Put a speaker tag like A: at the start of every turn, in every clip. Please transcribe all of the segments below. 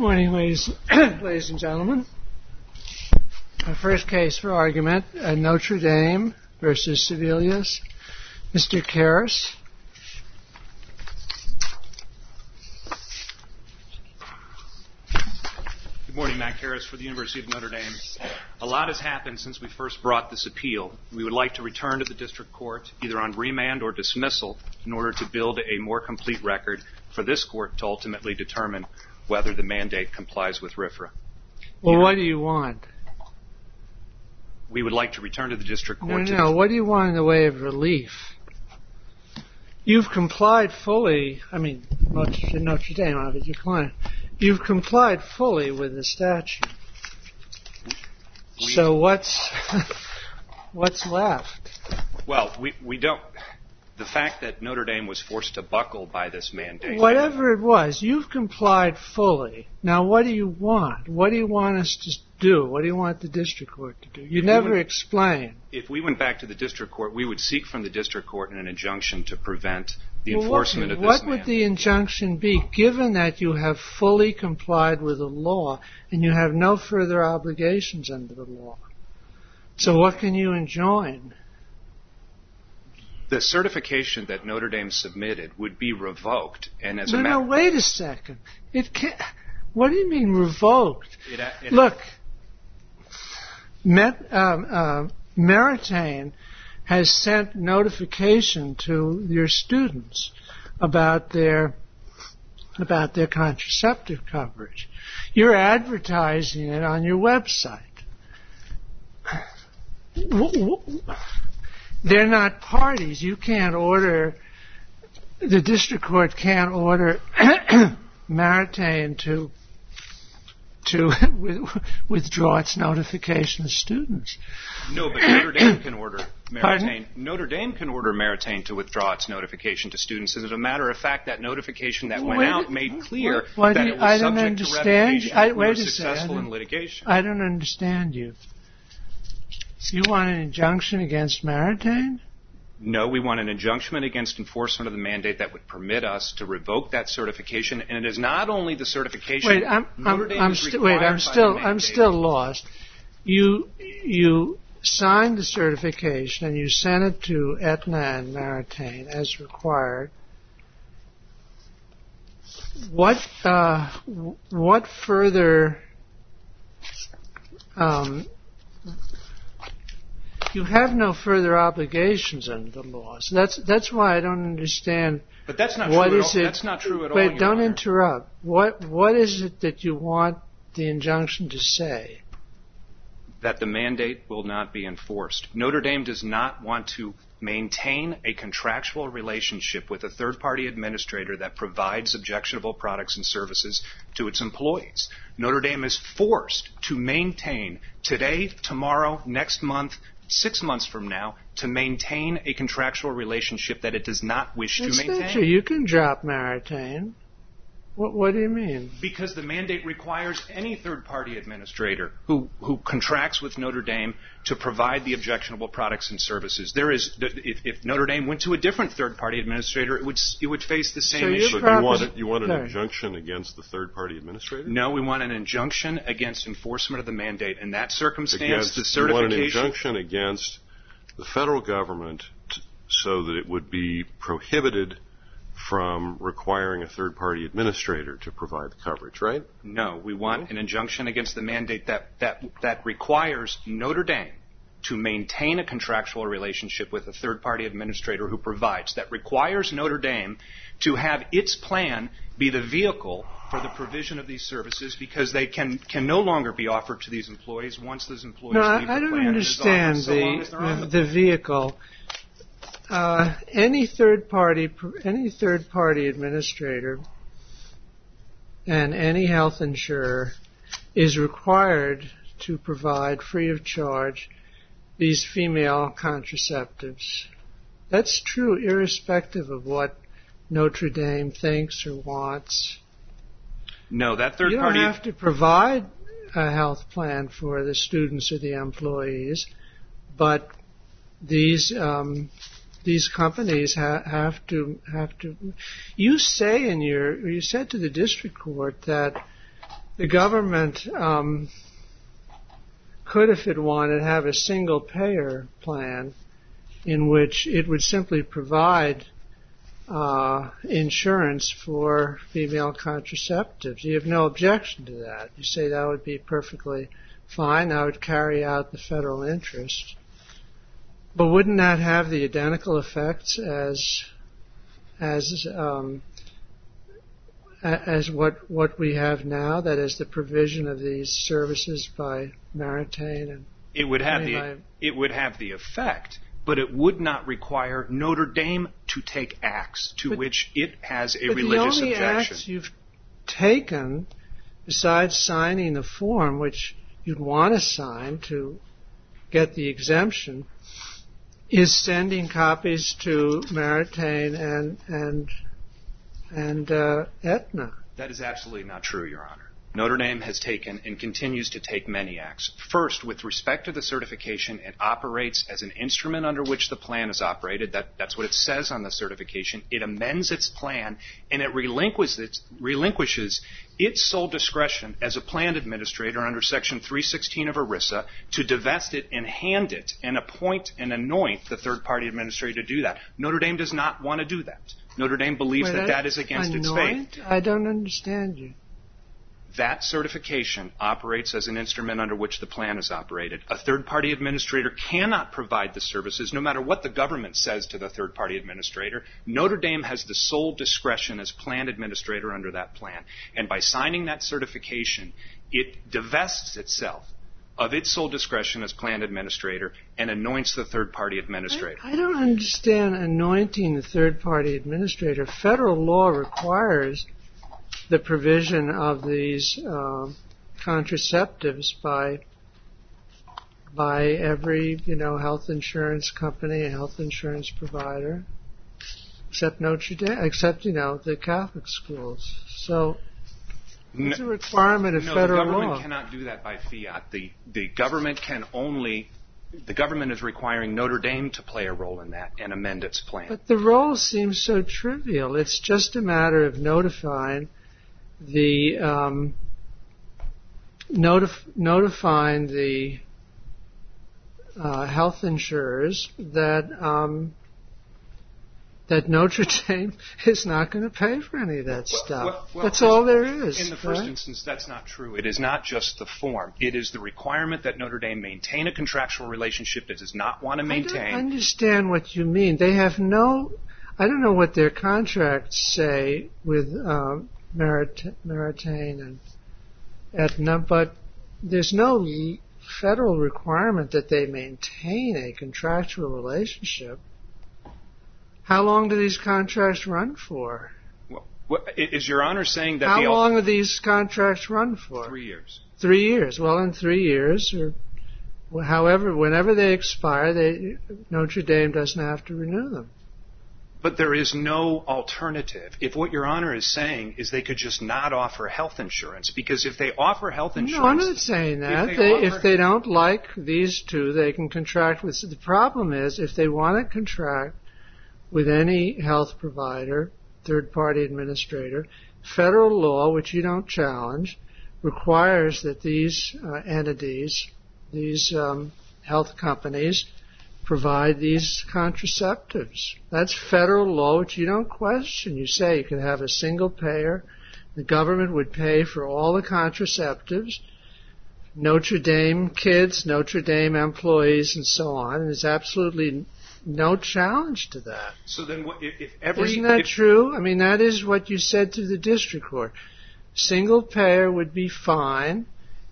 A: Morning, ladies and gentlemen. Our first case for argument, Notre Dame versus Sebelius. Mr. Karras.
B: Good morning, Matt Karras for the University of Notre Dame. A lot has happened since we first brought this appeal. We would like to return to the district court, either on remand or dismissal, in order to build a more complete record for this court to ultimately determine whether the mandate complies with RFRA.
A: Well, what do you want?
B: We would like to return to the district court.
A: No. What do you want in the way of relief? You've complied fully. I mean, Notre Dame, obviously, your client. You've complied fully with the statute. So what's left?
B: Well, we don't. The fact that Notre Dame was forced to buckle by this mandate.
A: Whatever it was, you've complied fully. Now, what do you want? What do you want us to do? What do you want the district court to do? You never explain.
B: If we went back to the district court, we would seek from the district court an injunction to prevent the enforcement of this mandate.
A: What would the injunction be, given that you have fully complied with the law and you have no further obligations under the law? So what can you enjoin?
B: The certification that Notre Dame submitted would be revoked, and as
A: No, wait a second. It can't. What do you mean revoked? Look, Meritain has sent notification to your students about their contraceptive coverage. You're advertising it on your website. They're not parties. You can't order, the district court can't order Meritain to withdraw its notification of students.
B: No, but Notre Dame can order Meritain. Notre Dame can order Meritain to withdraw its notification to students. As a matter of fact, that notification that went out made clear that it was subject to revocation if we were successful in litigation.
A: I don't understand you. You want an injunction against Meritain?
B: No, we want an injunction against enforcement of the mandate that would permit us to revoke that certification. And it is not only the certification.
A: Wait, I'm still lost. You signed the certification and you sent it to Aetna and Meritain as required. What further? You have no further obligations under the law. So that's why I don't understand.
B: But that's not true at all. That's not true at all.
A: Wait, don't interrupt. What is it that you want the injunction to say?
B: That the mandate will not be enforced. Notre Dame does not want to maintain a contractual relationship with a third-party administrator that provides objectionable products and services to its employees. Notre Dame is forced to maintain today, tomorrow, next month, 6 months from now, to maintain a contractual relationship that it does not wish to maintain.
A: That's true. You can drop Meritain. What do you mean?
B: Because the mandate requires any third-party administrator who contracts with Notre Dame to provide the objectionable products and services. If Notre Dame went to a different third-party administrator, it would face the same issue.
C: So you want an injunction against the third-party administrator?
B: No, we want an injunction against enforcement of the mandate. In that circumstance, the certification...
C: You want an injunction against the federal government so that it would be prohibited from requiring a third-party administrator to provide the coverage, right?
B: No, we want an injunction against the mandate that requires Notre Dame to maintain a contractual relationship with a third-party administrator who provides. That requires Notre Dame to have its plan be the vehicle for the provision of these services because they can no longer be offered to these employees once those employees leave the plan.
A: No, I don't understand the vehicle. Any third-party administrator and any health insurer is required to provide free of charge these female contraceptives. That's true irrespective of what Notre Dame thinks or wants.
B: No, that third
A: party... You don't have to provide a health plan for the students or the employees, but these companies have to. You said to the district court that the government could, if it wanted, have a single-payer plan in which it would simply provide insurance for female contraceptives. You have no objection to that. You say that would be perfectly fine. That would carry out the federal interest. But wouldn't that have the identical effects as what we have now? That is, the provision of these services by Maritane and
B: it would have the effect, but it would not require Notre Dame to take acts to which it has a religious objection.
A: But the only acts you've taken, besides signing the form, which you'd want to sign to get the exemption, is sending copies to Maritane and Aetna.
B: That is absolutely not true, Your Honor. Notre Dame has taken and continues to take many acts. First, with respect to the certification, it operates as an instrument under which the plan is operated. That's what it says on the certification. It amends its plan, and it relinquishes its sole discretion as a plan administrator under Section 316 of ERISA to divest it and hand it and appoint and anoint the third-party administrator to do that. Notre Dame does not want to do that. Notre Dame believes that is against its faith.
A: I don't understand you.
B: That certification operates as an instrument under which the plan is operated. A third-party administrator cannot provide the services no matter what the government says to the third-party administrator. Notre Dame has the sole discretion as plan administrator under that plan. And by signing that certification, it divests itself of its sole discretion as plan administrator and anoints the third-party administrator.
A: I don't understand anointing the third-party administrator. Federal law requires the provision of these contraceptives by every health insurance company and health insurance provider, except Notre Dame, except the Catholic schools. So it's a requirement of federal law.
B: The government cannot do that by fiat. The government the government is requiring Notre Dame to play a role in that and amend its plan.
A: But the role seems so trivial. It's just a matter of notifying the health insurers that Notre Dame is not going to pay for any of that stuff. That's all there is.
B: In the first instance, that's not true. It is not just the form. It is the requirement that Notre Dame maintain a contractual relationship it does not want to maintain.
A: I don't understand what you mean. They have I don't know what their contracts say with Maritane and Aetna, but there's no federal requirement that they maintain a contractual relationship. How long do these contracts run for?
B: Is Your Honor saying that
A: How long do these contracts run for?
B: 3 years.
A: 3 years. Well, in 3 years, or whenever they expire, Notre Dame doesn't have to renew them.
B: But there is no alternative. If what Your Honor is saying is they could just not offer health insurance, because if they offer health insurance...
A: No, I'm not saying that. If they don't like these two, they can contract with... The problem is, if they want to contract with any health provider, third-party administrator, federal law, which you don't challenge, requires that these entities, these health companies, provide these contraceptives. That's federal law, which you don't question. You say you could have a single payer. The government would pay for all the contraceptives. Notre Dame kids, Notre Dame employees, and so on. And there's absolutely no challenge to that.
B: So then,
A: isn't that true? I mean, that is what you said to the district court. Single payer would be fine.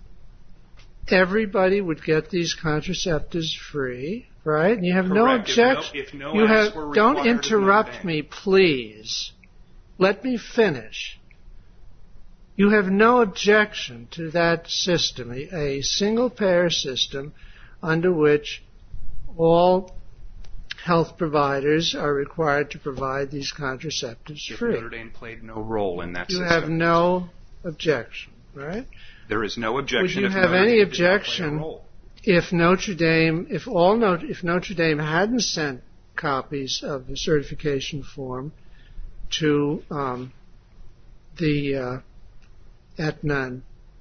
A: Everybody would get these contraceptives free, right? And you have no objection. Don't interrupt me, please. Let me finish. You have no objection to that system, a single payer system under which all health providers are required to provide these contraceptives free.
B: Notre Dame played no role in that system.
A: You have no objection, right?
B: There is no objection.
A: Would you have any objection if Notre Dame hadn't sent copies of the certification form to the Aetna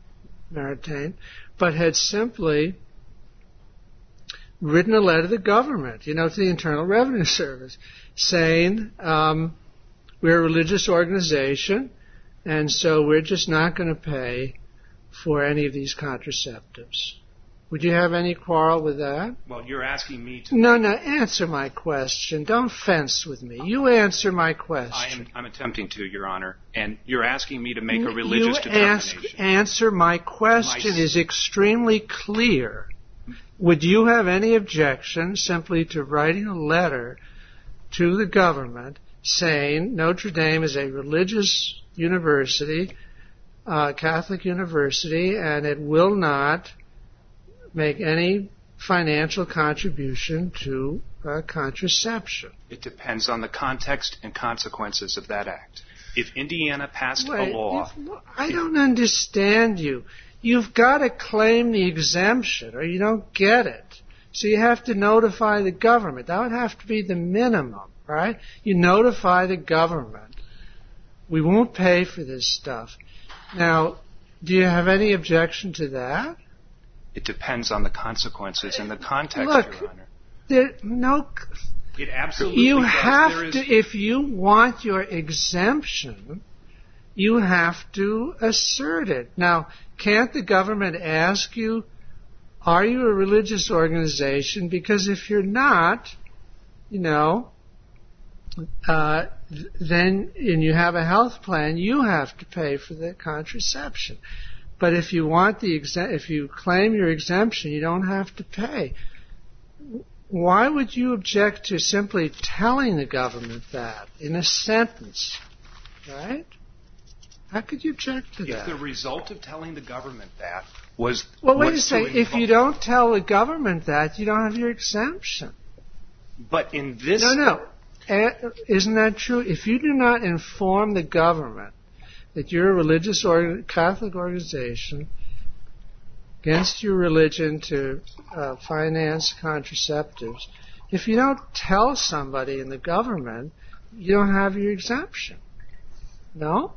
A: Maritain, but had simply written a letter to the government, to the Internal Revenue Service, saying, we're a religious organization, and so we're just not going to pay for any of these contraceptives. Would you have any quarrel with that?
B: Well, you're asking me to...
A: No, answer my question. Don't fence with me. You answer my question.
B: I'm attempting to, Your Honor, and you're asking me to make a religious determination.
A: Answer my question is extremely clear. Would you have any objection simply to writing a letter to the government saying Notre Dame is a religious university, Catholic university, and it will not make any financial contribution to contraception?
B: It depends on the context and consequences of that act. If Indiana passed a law...
A: I don't understand you. You've got to claim the exemption or you don't get it. So you have to notify the government. That would have to be the minimum, right? You notify the government. We won't pay for this stuff. Now, do you have any objection to that?
B: It depends on the consequences and the context,
A: Your Honor.
B: It absolutely
A: you
B: does.
A: have to, if you want your exemption, you have to assert it. Now, can't the government ask you, are you a religious organization? Because if you're not, then, and you have a health plan, you have to pay for the contraception. But if you want if you claim your exemption, you don't have to pay. Why would you object to simply telling the government that in a sentence, right? How could you object to that?
B: If the result of telling the government that was...
A: Well, wait a second. If you don't tell the government that, you don't have your exemption.
B: But in this...
A: No. Isn't that true? If you do not inform the government that you're a religious or Catholic organization against your religion to finance contraceptives, if you don't tell somebody in the government, you don't have your exemption. No?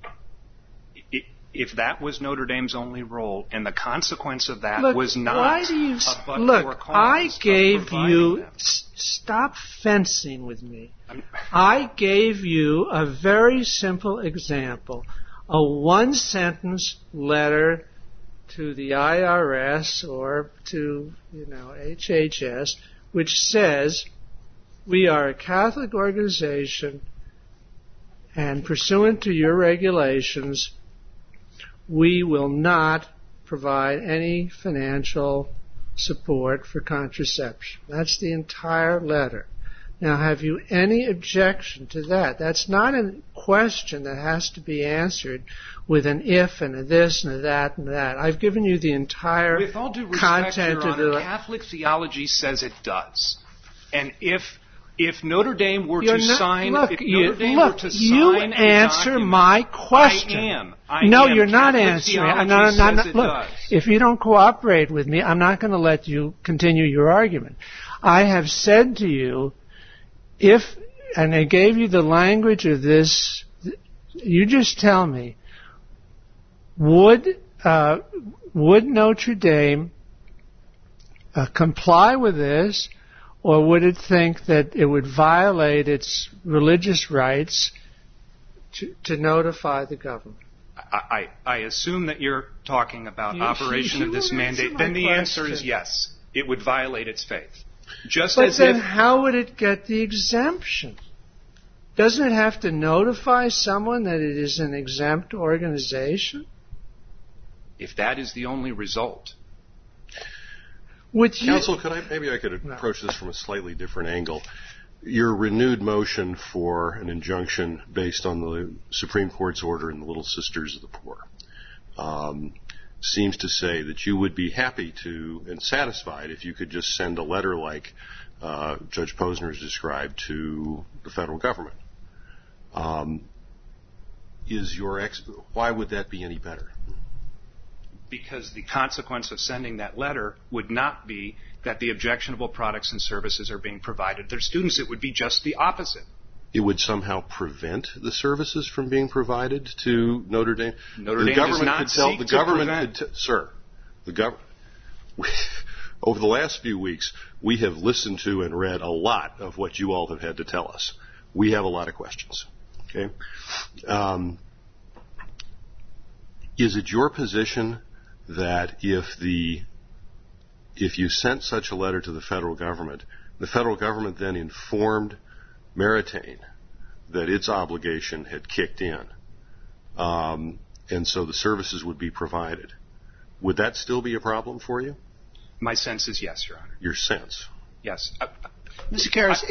B: If that was Notre Dame's only role, and the consequence of that was not
A: I gave you... Stop fencing with me. I gave you a very simple example. A one-sentence letter to the IRS or to, HHS, which says, we are a Catholic organization, and pursuant to your regulations, we will not provide any financial support for contraception. That's the entire letter. Now, have you any objection to that? That's not a question that has to be answered with an if and a this and a that and that. I've given you the entire
B: with all due respect,
A: content
B: Your Honor,
A: of the...
B: Catholic theology says it does. And if Notre Dame were to sign...
A: You answer my question.
B: I am.
A: You're not
B: Catholic
A: answering. Look, if you don't cooperate with me, I'm not going to let you continue your argument. I have said to you, and I gave you the language of this, you just tell me, would Notre Dame comply with this, or would it think that it would violate its religious rights to notify the government?
B: I assume that you're talking about operation of this mandate. Then the answer is yes. It would violate its faith.
A: How would it get the exemption? Doesn't it have to notify someone that it is an exempt organization?
B: If that is the only result.
C: Counsel, maybe I could approach this from a slightly different angle. Your renewed motion for an injunction based on the Supreme Court's order in the Little Sisters of the Poor seems to say that you would be happy to and satisfied if you could just send a letter like Judge Posner has described to the federal government. Why would that be any better?
B: Because the consequence of sending that letter would not be that the objectionable products and services are being provided to their students. It would be just the opposite.
C: it would somehow prevent the services from being provided to Notre Dame?
B: Notre Dame does not seek to prevent.
C: Sir, over the last few weeks, we have listened to and read a lot of what you all have had to tell us. We have a lot of questions. Okay? Is it your position that if you sent such a letter to the federal government then informed Meritain that its obligation had kicked in, and so the services would be provided? Would that still be a problem for you?
B: My sense is yes, Your Honor.
C: Your sense?
B: Yes.
D: Mr. Karras,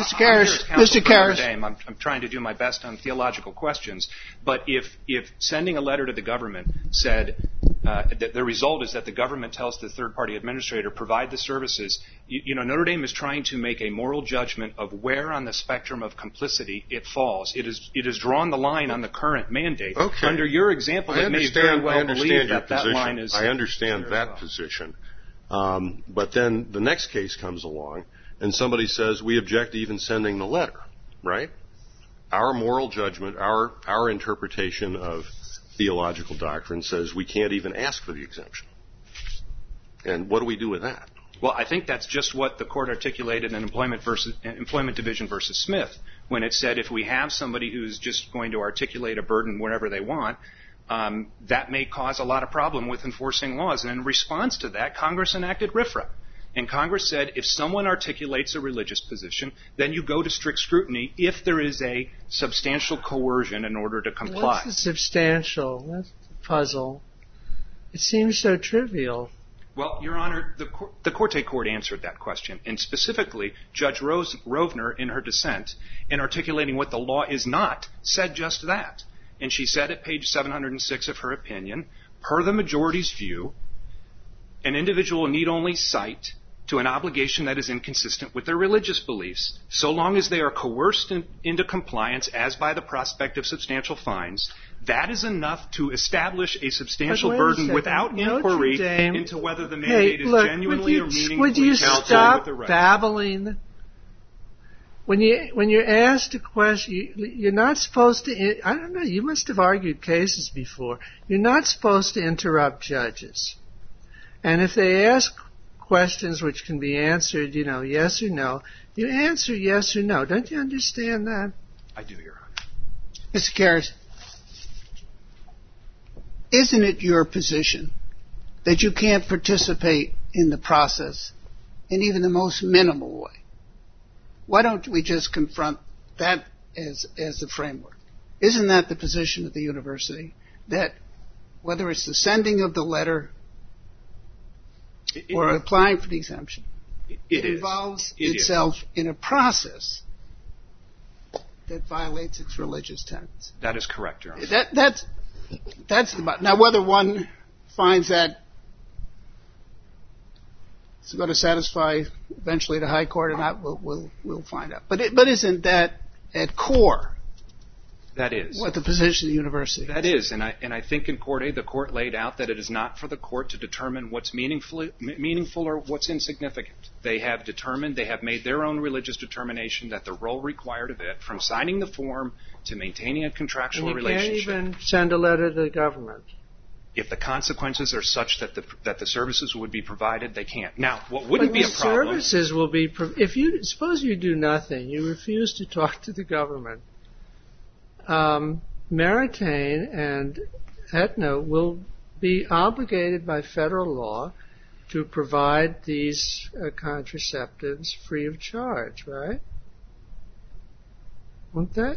B: I'm trying to do my best on theological questions, but if sending a letter to the government said that the result is that the government tells the third-party administrator provide the services, Notre Dame is trying to make a moral judgment of where on the spectrum of complicity it falls. It is drawn the line on the current mandate.
C: Okay.
B: Under your example, it may very well believe that line is.
C: I understand that position, but then the next case comes along. And somebody says, we object to even sending the letter, right? Our moral judgment, our interpretation of theological doctrine says we can't even ask for the exemption. And what do we do with that?
B: Well, I think that's just what the court articulated in Employment Division versus Smith, when it said if we have somebody who's just going to articulate a burden wherever they want, that may cause a lot of problem with enforcing laws. And in response to that, Congress enacted RFRA. And Congress said if someone articulates a religious position, then you go to strict scrutiny if there is a substantial coercion in order to comply.
A: What's the substantial? That's the puzzle. It seems so trivial.
B: Well, Your Honor, the Corte Court answered that question. And specifically, Judge Rovner, in her dissent, in articulating what the law is not, said just that. And she said at page 706 of her opinion, per the majority's view, an individual need only cite to an obligation that is inconsistent with their religious beliefs, so long as they are coerced into compliance as by the prospect of substantial fines. That is enough to establish a substantial burden without inquiry into whether the mandate is genuinely or meaningfully
A: would you
B: counsel with the right.
A: Babbling? When you're asked a question, you're not supposed to. I don't know. You must have argued cases before. You're not supposed to interrupt judges. And if they ask questions which can be answered, yes or no, you answer yes or no. Don't you understand that?
B: I do, Your Honor.
D: Mr. Karras, isn't it your position that you can't participate in the process in even the most minimal way? Why don't we just confront that as the framework? Isn't that the position of the university, that whether it's the sending of the letter or applying for the exemption, it involves itself in a process that violates its religious tenets?
B: That is correct, Your Honor.
D: That's now whether one finds that it's going to satisfy eventually the High Court or not, we'll find out. But isn't that at core?
B: That is.
D: What the position of the university is.
B: That is, and I think in Corte, the court laid out that it is not for the court to determine what's meaningful or what's insignificant. They have made their own religious determination that the role required of it, from signing the form to maintaining a contractual relationship.
A: You can't even send a letter to the government.
B: If the consequences are such that the services would be provided, they can't. Now, what wouldn't be a problem?
A: The services will be. Suppose you do nothing, you refuse to talk to the government. Meritain and Aetna will be obligated by federal law to provide these contraceptives free of charge, right? Won't they?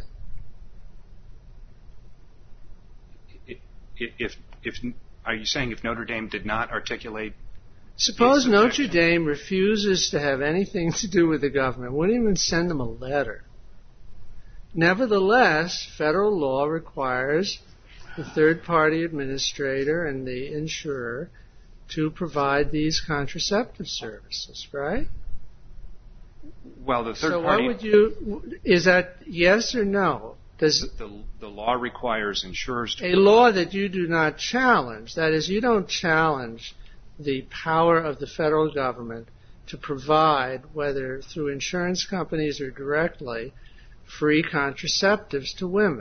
B: Are you saying if Notre Dame did not articulate?
A: Suppose Notre Dame refuses to have anything to do with the government, wouldn't even send them a letter. Nevertheless, federal law requires the third-party administrator and the insurer to provide these contraceptive services, right?
B: Well, the third
A: party. So
B: party.
A: why would you? Is that yes or no? Does
B: the law requires insurers to
A: a law that you do not challenge? That is, you don't challenge the power of the federal government to provide, whether through insurance companies or directly, free contraceptives to women.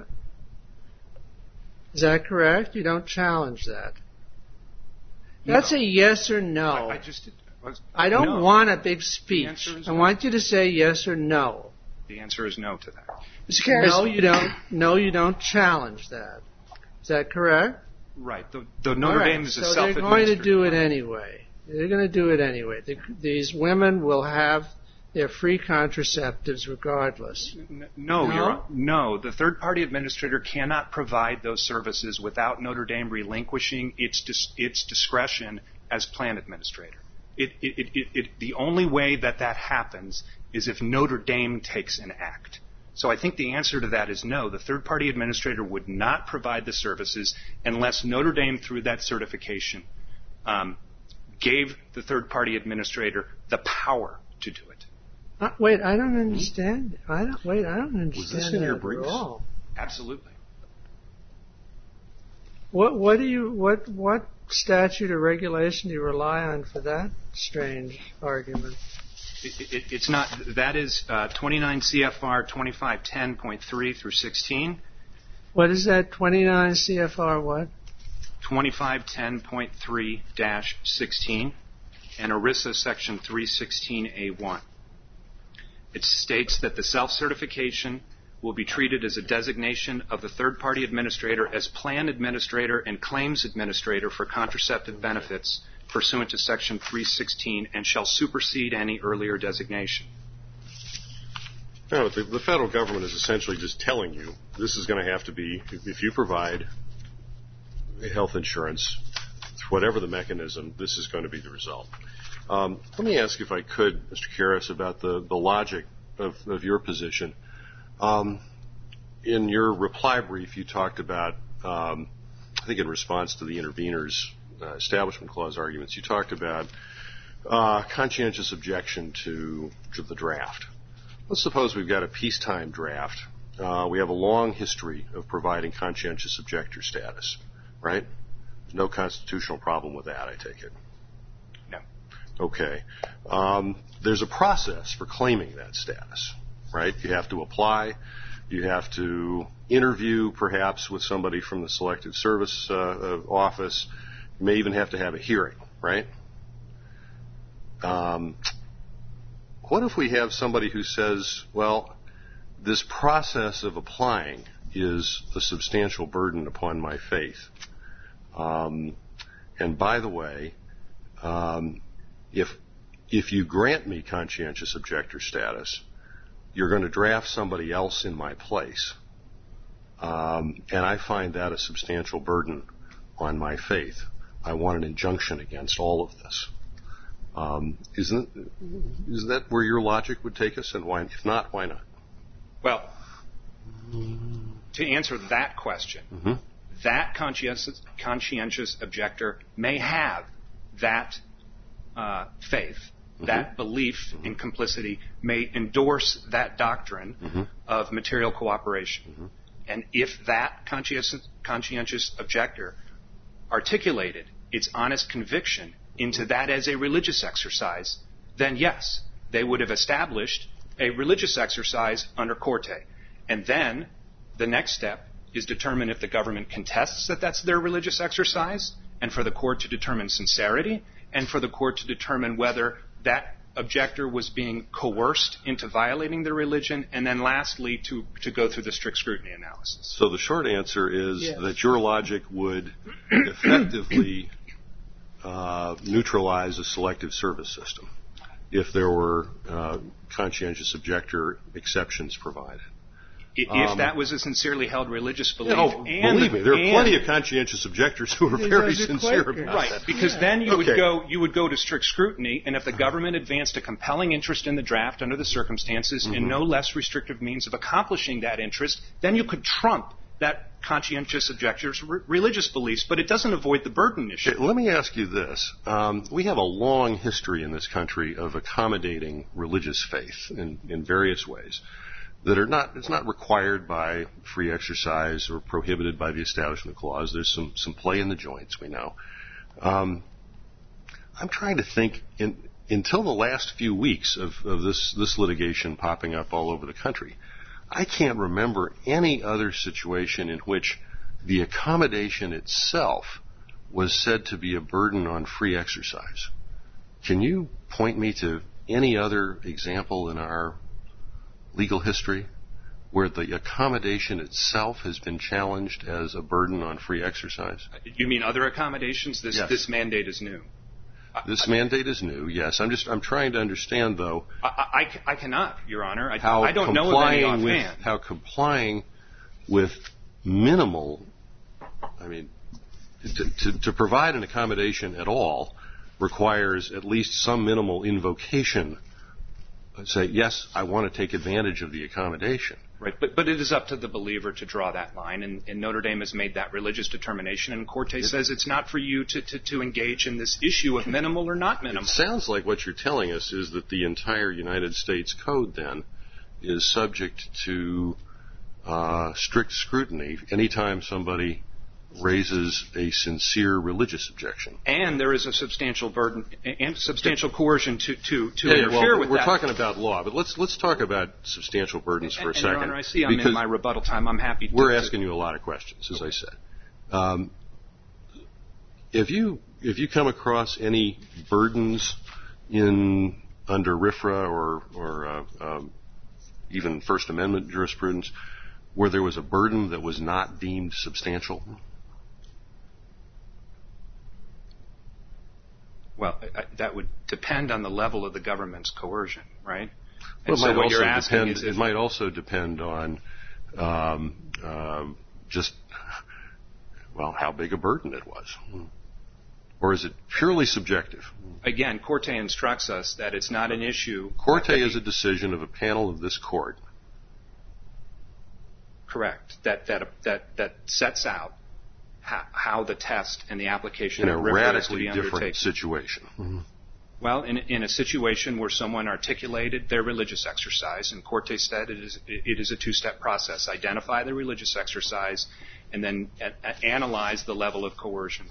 A: Is that correct? You don't challenge that. That's a yes or no. I don't want a big speech. I want you to say yes or no.
B: The answer is no to that.
A: Mr. Karras. No, you don't. No, you don't challenge that. Is that correct?
B: Right. The Notre Dame is a self-administered.
A: So they're going to do it anyway. They're going to do it anyway. These women will have their free contraceptives regardless.
B: No. The third-party administrator cannot provide those services without Notre Dame relinquishing its discretion as plan administrator. The only way that happens is if Notre Dame takes an act. So I think the answer to that is no. The third-party administrator would not provide the services unless Notre Dame, through that certification, gave the third-party administrator the power to do it.
A: Wait, I don't understand. I don't understand.
C: Was this in your briefs?
A: At all.
B: Absolutely.
A: What statute or regulation do you rely on for that strange argument?
B: It's not. That is 29 CFR 2510.3 through 16.
A: What is that? 29 CFR what?
B: 2510.3-16 and ERISA section 316A1. It states that the self-certification will be treated as a designation of the third-party administrator as plan administrator and claims administrator for contraceptive benefits pursuant to section 316 and shall supersede any earlier designation.
C: No, the federal government is essentially just telling you this is going to have to be, if you provide health insurance, whatever the mechanism, this is going to be the result. Let me ask, if I could, Mr. Karras, about the logic of your position. In your reply brief, you talked about, I think in response to the intervener's Establishment Clause arguments, you talked about conscientious objection to the draft. Let's suppose we've got a peacetime draft. We have a long history of providing conscientious objector status, right? No constitutional problem with that, I take it.
B: No.
C: Okay. There's a process for claiming that status, right? You have to apply. You have to interview, perhaps, with somebody from the Selective Service office. You may even have to have a hearing, right? What if we have somebody who says, well, this process of applying is a substantial burden upon my faith. And by the way, if you grant me conscientious objector status, you're going to draft somebody else in my place. And I find that a substantial burden on my faith. I want an injunction against all of this. Isn't that where your logic would take us? And why, if not, why not?
B: Well, to answer that question, that conscientious objector may have that faith, that belief in complicity, may endorse that doctrine of material cooperation. And if that conscientious objector articulated its honest conviction into that as a religious exercise, then yes, they would have established a religious exercise under Corte. And then the next step is determine if the government contests that that's their religious exercise, and for the court to determine sincerity, and for the court to determine whether that objector was being coerced into violating their religion, and then lastly to go through the strict scrutiny analysis.
C: So the short answer is that your logic would effectively neutralize a selective service system if there were conscientious objector exceptions provided.
B: If that was a sincerely held religious belief.
C: Believe me, there are plenty of conscientious objectors who are very sincere about that.
B: Because then you would go to strict scrutiny, and if the government advanced a compelling interest in the draft under the circumstances and no less restrictive means of accomplishing that interest, then you could trump that conscientious objector's religious beliefs, but it doesn't avoid the burden issue.
C: Okay, let me ask you this. We have a long history in this country of accommodating religious faith in various ways that are not, it's not required by free exercise or prohibited by the Establishment Clause. There's some play in the joints, we know. I'm trying to think, until the last few weeks of this litigation popping up all over the country, I can't remember any other situation in which the accommodation itself was said to be a burden on free exercise. Can you point me to any other example in our legal history where the accommodation itself has been challenged as a burden on free exercise?
B: You mean other accommodations?
C: Yes.
B: This mandate is new.
C: This mandate is new, yes. I'm trying to understand, though.
B: I cannot, Your Honor. I don't know of any offhand.
C: How complying with minimal, to provide an accommodation at all requires at least some minimal invocation. Say, yes, I want to take advantage of the accommodation.
B: Right, but it is up to the believer to draw that line, and Notre Dame has made that religious determination, and Corte says it's not for you to engage in this issue of minimal or not minimal.
C: It sounds like what you're telling us is that the entire United States Code, then, is subject to strict scrutiny anytime somebody raises a sincere religious objection.
B: And there is a substantial burden and substantial coercion to interfere with that.
C: We're talking about law, but let's talk about substantial burdens for a second.
B: Your Honor, I see I'm in my rebuttal time. I'm happy to.
C: We're asking you a lot of questions, as I said. If you come across any burdens under RFRA or even First Amendment jurisprudence where there was a burden that was not deemed substantial?
B: Well, that would depend on the level of the government's coercion, right?
C: Well, it might also depend on just how big a burden it was. Or is it purely subjective?
B: Again, Corte instructs us that it's not an issue.
C: Corte is a decision of a panel of this court.
B: Correct. That sets out how the test and the application
C: in a
B: of RFRA is to
C: radically
B: be undertaken.
C: different situation. Mm-hmm.
B: Well, in a situation where someone articulated their religious exercise, and Corte said it is a two-step process: identify the religious exercise, and then analyze the level of coercion.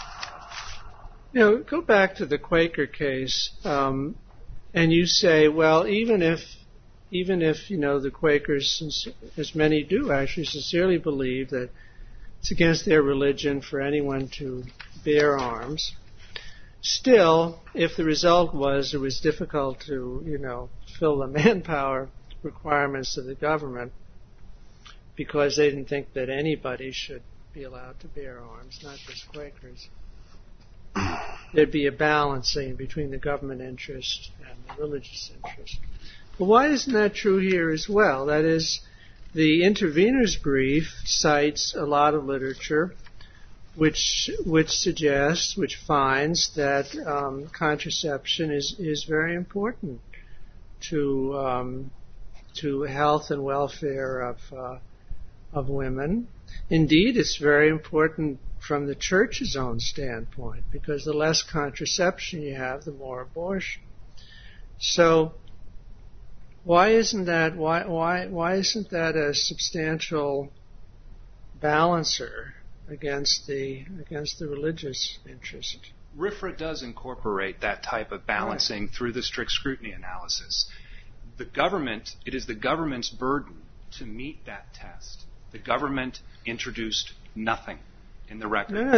A: Go back to the Quaker case, and you say, well, even if the Quakers, as many do actually sincerely believe that it's against their religion for anyone to bear arms, still, if the result was it was difficult to, fill the manpower requirements of the government because they didn't think that anybody should be allowed to bear arms, not just Quakers, there'd be a balancing between the government interest and the religious interest. But why isn't that true here as well? That is, the intervener's brief cites a lot of literature which finds that contraception is very important to health and welfare of women. Indeed, it's very important from the church's own standpoint, because the less contraception you have, the more abortion. So why isn't that a substantial balancer against the religious interest?
B: RFRA does incorporate that type of balancing through the strict scrutiny analysis. It is the government's burden to meet that test. The government introduced nothing in the record.
A: No,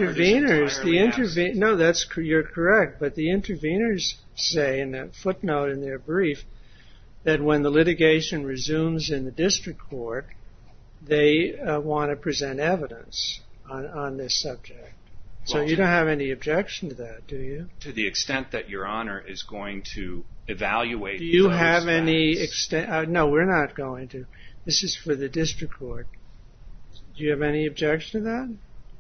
A: you're correct, but the interveners say in that footnote in their brief that when the litigation resumes in the district court, they want to present evidence on this subject. So you don't have any objection to that, do you? To the extent that Your Honor is going to evaluate. Do you have any extent? No, we're not going to. This is for the district court. Do you have any objection to that?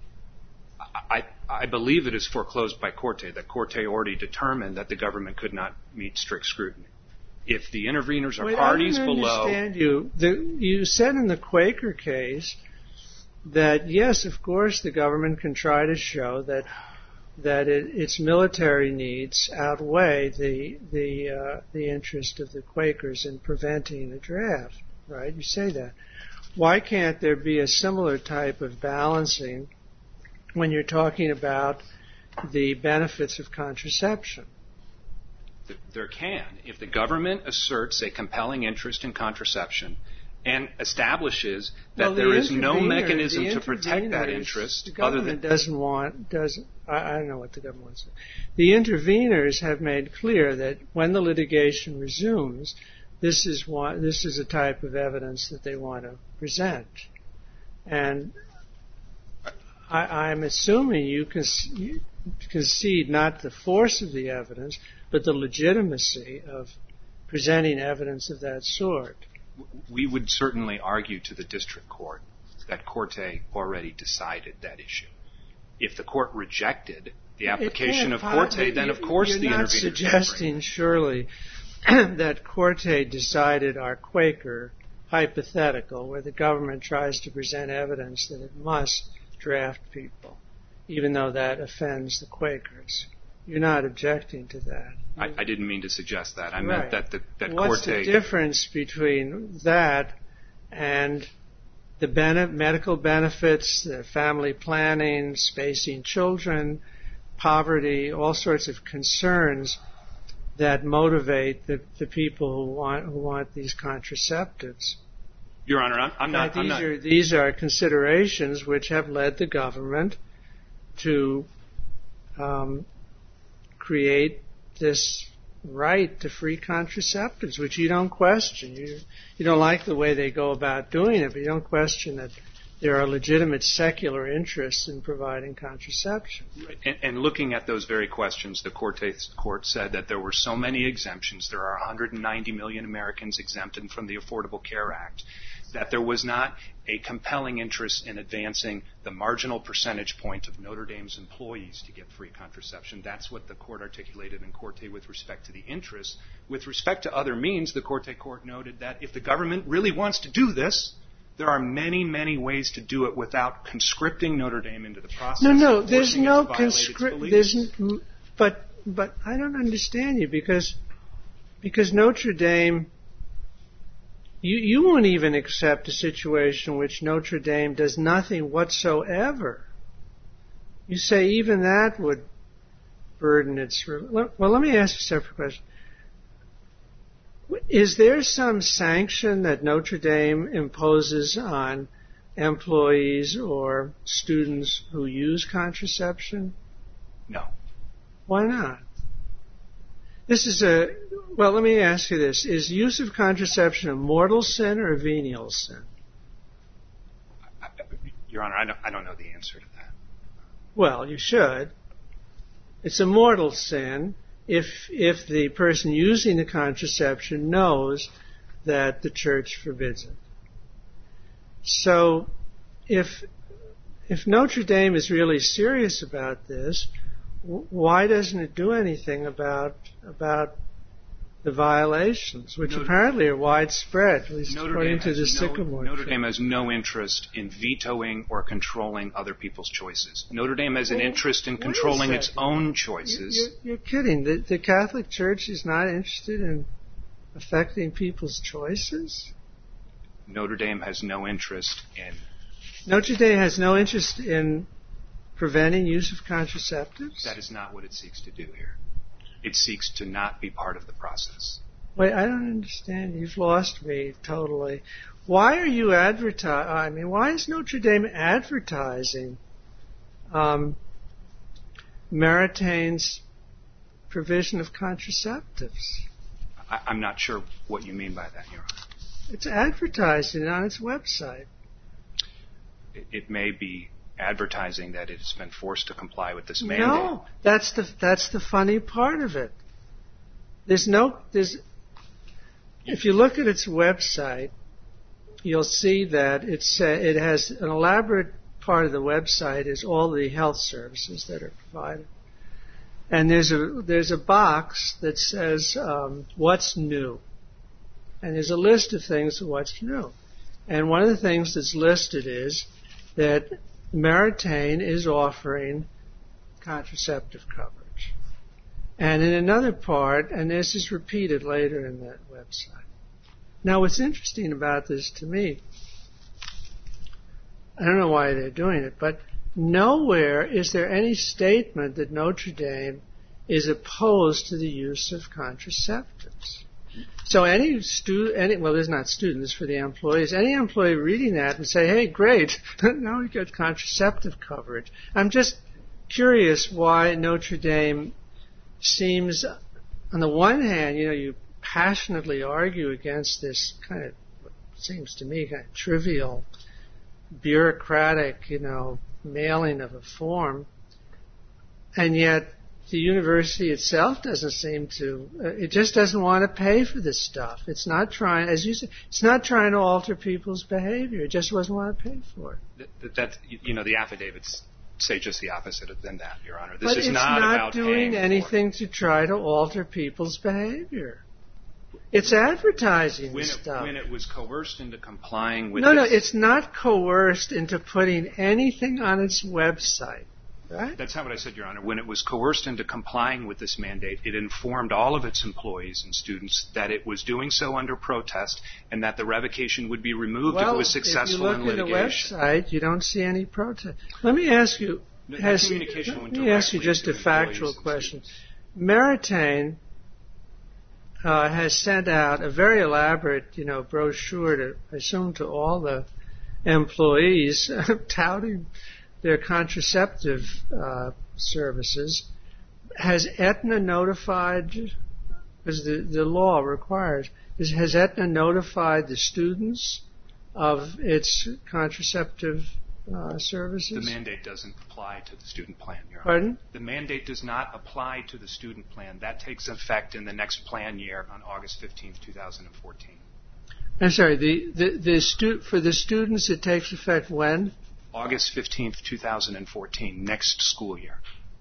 A: I believe it is foreclosed by Corte, that Corte already determined that the government could not meet strict scrutiny. If the interveners are parties below... I understand you. You said in the Quaker case that, yes, of course, the government can try to show that its military needs outweigh the interest of the Quakers in preventing the draft, right? You say that. Why can't there be a similar type of balancing when you're talking about the benefits of contraception? There can. If the government asserts a compelling interest in contraception
B: and establishes that there is no mechanism to protect that interest.
A: The government doesn't want. I don't know what the government wants. The interveners have made clear that when the litigation resumes, this is a type of evidence that they want to present, and I'm assuming you concede not the force of the evidence, but the legitimacy of presenting evidence of that sort.
B: We would certainly argue to the district court that Corte already decided that issue. If the court rejected the application of Corte, then of course the interveners... You're not suggesting, surely, that Corte decided our Quaker hypothetical, where the government tries to present evidence that it must draft people, even though that offends the Quakers. You're not objecting to that. I didn't mean to suggest that. I meant that Corte...
A: What's the difference between that and the medical benefits, the family planning, spacing children, poverty, all sorts of concerns that motivate the people who want these contraceptives?
B: Your Honor, I'm not...
A: These are considerations which have led the government to create this right to free contraceptives, which you don't question. You don't like the way they go about doing it, but you don't question that there are legitimate secular interests in providing contraception.
B: And looking at those very questions, the court said that there were so many exemptions, there are 190 million Americans exempted from the Affordable Care Act, that there was not a compelling interest in advancing the marginal percentage point of Notre Dame's employees to get free contraception. That's what the court articulated in Corte with respect to the interest. With respect to other means, the Corte court noted that if the government really wants to do this, there are many, many ways to do it without conscripting Notre Dame into the process.
A: No, there's no conscription. But I don't understand you, because Notre Dame... You won't even accept a situation in which Notre Dame does nothing whatsoever. You say even that would burden its... Well, let me ask you a separate question. Is there some sanction that Notre Dame imposes on employees or students who use contraception?
B: No.
A: Why not? Well, let me ask you this. Is use of contraception a mortal sin or a venial sin?
B: Your Honor, I don't know the answer to that.
A: Well, you should. It's a mortal sin if the person using the contraception knows that the church forbids it. So if Notre Dame is really serious about this, why doesn't it do anything about the violations, which apparently are widespread, at least according to the Sycamore?
B: Notre Dame has no interest in vetoing or controlling other people's choices. Notre Dame has an interest in controlling its own choices.
A: You're kidding. The Catholic Church is not interested in affecting people's choices?
B: Notre Dame has no interest in...
A: Notre Dame has no interest in preventing use of contraceptives?
B: That is not what it seeks to do here. It seeks to not be part of the process.
A: Wait, I don't understand. You've lost me totally. Why are you why is Notre Dame advertising Maritain's provision of contraceptives?
B: I'm not sure what you mean by that, Your Honor.
A: It's advertising on its website.
B: It may be advertising that it has been forced to comply with this mandate.
A: No, that's the funny part of it. If you look at its website, you'll see that it has an elaborate part of the website is all the health services that are provided, and there's a box that says what's new, and there's a list of things of what's new, and one of the things that's listed is that Maritain is offering contraceptive coverage. And in another part, and this is repeated later in that website. Now, what's interesting about this to me, I don't know why they're doing it, but nowhere is there any statement that Notre Dame is opposed to the use of contraceptives. So any student, well, there's not students for the employees. Any employee reading that would say, "Hey, great! Now we get contraceptive coverage." I'm just curious why Notre Dame seems, on the one hand, you passionately argue against this kind of, what seems to me, kind of trivial, bureaucratic, mailing of a form, and yet the university itself doesn't seem to. It just doesn't want to pay for this stuff. It's not trying, as you said, it's not trying to alter people's behavior. It just doesn't want to pay for it.
B: The affidavits say just the opposite than that, Your Honor. This
A: but
B: is
A: it's
B: not about
A: doing anything to try to alter people's behavior. It's advertising this stuff.
B: When it was coerced into complying with
A: No, it's not coerced into putting anything on its website. Right?
B: That's not what I said, Your Honor. When it was coerced into complying with this mandate, it informed all of its employees and students that it was doing so under protest and that the revocation would be removed if it was successful in litigation.
A: If you look at the website, you don't see any protest. Let me ask you, just a factual question. Meritain has sent out a very elaborate, brochure to, I assume, to all the employees touting their contraceptive services. Has Aetna notified, as the law requires, has Aetna notified the students of its contraceptive services?
B: The mandate doesn't apply to the student plan, Your Honor.
A: Pardon?
B: The mandate does not apply to the student plan. That takes effect in the next plan year on August 15th, 2014.
A: I'm sorry, for the students it takes effect when?
B: August 15th, 2014, next school year.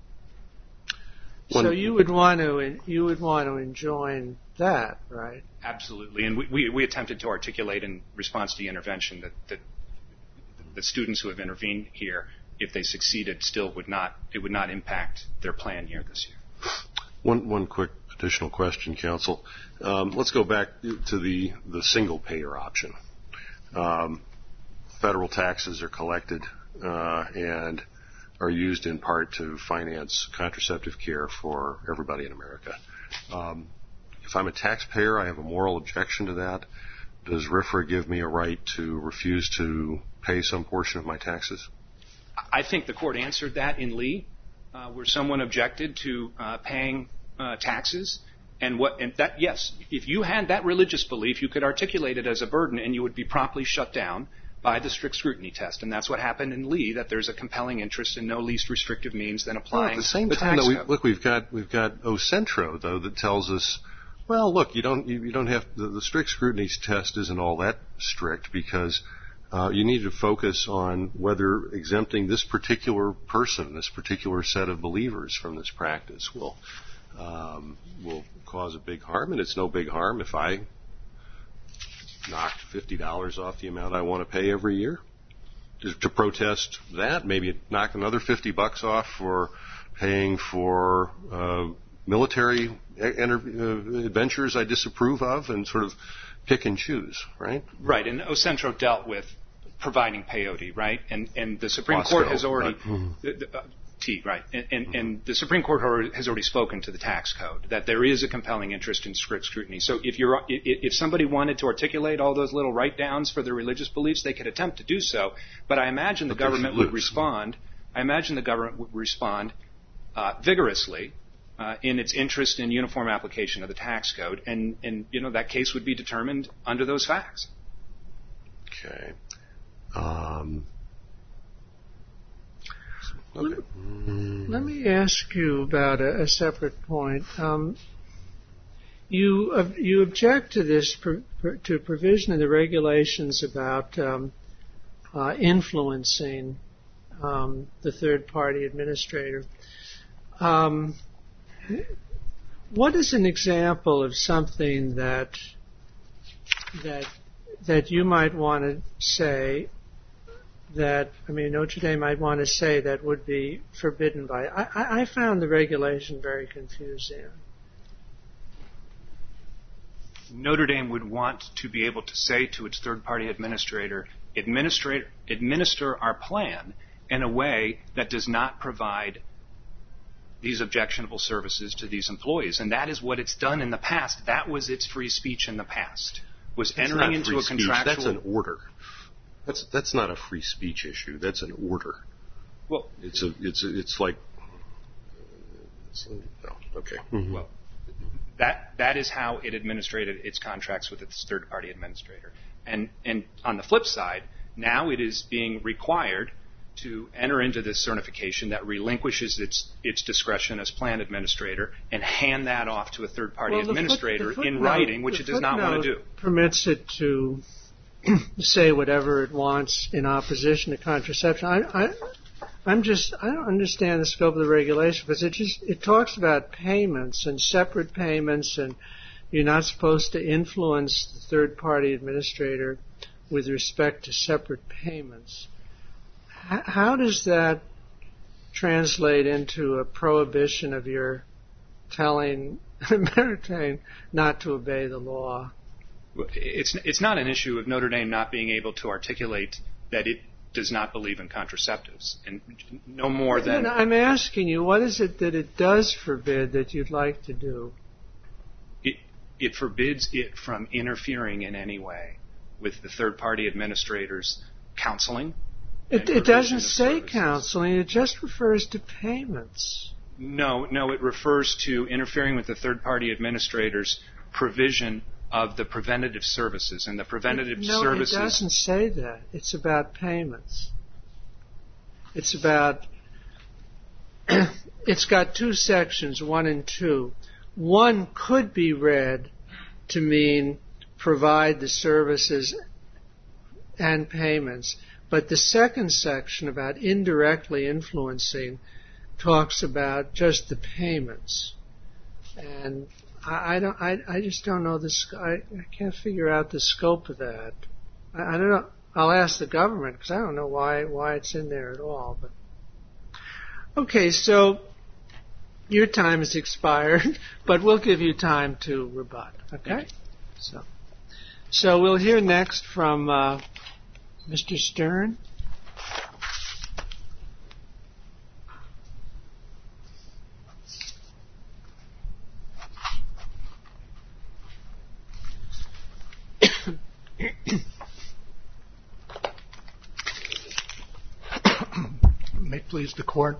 A: So you would want to enjoin that, right?
B: Absolutely, and we attempted to articulate in response to the intervention that the students who have intervened here, if they succeeded, it would not impact their plan year this year.
C: One quick additional question, counsel. Let's go back to the single payer option. Federal taxes are collected and are used in part to finance contraceptive care for everybody in America. If I'm a taxpayer, I have a moral objection to that. Does RFRA give me a right to refuse to pay some portion of my taxes?
B: I think the court answered that in Lee, where someone objected to paying taxes. Yes, if you had that religious belief, you could articulate it as a burden and you would be promptly shut down by the strict scrutiny test. And that's what happened in Lee, that there's a compelling interest in no least restrictive means than applying the tax code. At the same time,
C: we've got Ocentro, though, that tells us, well, look, you don't have the strict scrutiny test isn't all that strict because you need to focus on whether exempting this particular person, this particular set of believers from this practice will cause a big harm, and it's no big harm if I knocked $50 off the amount I want to pay every year. To protest that, maybe knock another $50 off for paying for military adventures I disapprove of, and sort of pick and choose, right?
B: Right, and Ocentro dealt with providing peyote, right? And the Supreme Court has already... Right. And the Supreme Court has already spoken to the tax code that there is a compelling interest in strict scrutiny. So if somebody wanted to articulate all those little write-downs for their religious beliefs, they could attempt to do so. But I imagine the government would respond. Vigorously in its interest in uniform application of the tax code, and that case would be determined under those facts.
C: Okay.
A: Let me ask you about a separate point. You object to this to provision in the regulations about influencing the third-party administrator. What is an example of something that you might want to say? Notre Dame might want to say that would be forbidden by... I found the regulation very confusing.
B: Notre Dame would want to be able to say to its third-party administrator, administer our plan in a way that does not provide these objectionable services to these employees. And that is what it's done in the past. That was its free speech in the past, was entering into a contractual...
C: That's an order. That's not a free speech issue. That's an order.
B: Well,
C: it's like... no, okay. Mm-hmm.
B: Well, that is how it administrated its contracts with its third-party administrator. And on the flip side, now it is being required to enter into this certification that relinquishes its discretion as plan administrator and hand that off to a third-party administrator in writing, which it does not want to do.
A: Permits it to say whatever it wants in opposition to contraception. I don't understand the scope of the regulation, because it talks about payments and separate payments, and you're not supposed to influence the third-party administrator with respect to separate payments. How does that translate into a prohibition of your telling Ameritain not to obey the law?
B: It's not an issue of Notre Dame not being able to articulate that it does not believe in contraceptives, and no more than...
A: I'm asking you, what is it that it does forbid that you'd like to do?
B: It forbids it from interfering in any way with the third-party administrator's counseling.
A: It doesn't say counseling. It just refers to payments.
B: No, it refers to interfering with the third-party administrator's provision of the preventative services. And the preventative services...
A: No, it doesn't say that. It's about payments. It's about... It's got two sections, 1 and 2. 1 could be read to mean provide the services and payments. But the second section about indirectly influencing talks about just the payments. And I just don't know I can't figure out the scope of that. I don't know. I'll ask the government, because I don't know why it's in there at all. But okay, so your time has expired, but we'll give you time to rebut. Okay? So we'll hear next from Mr. Stern.
E: May it please the court.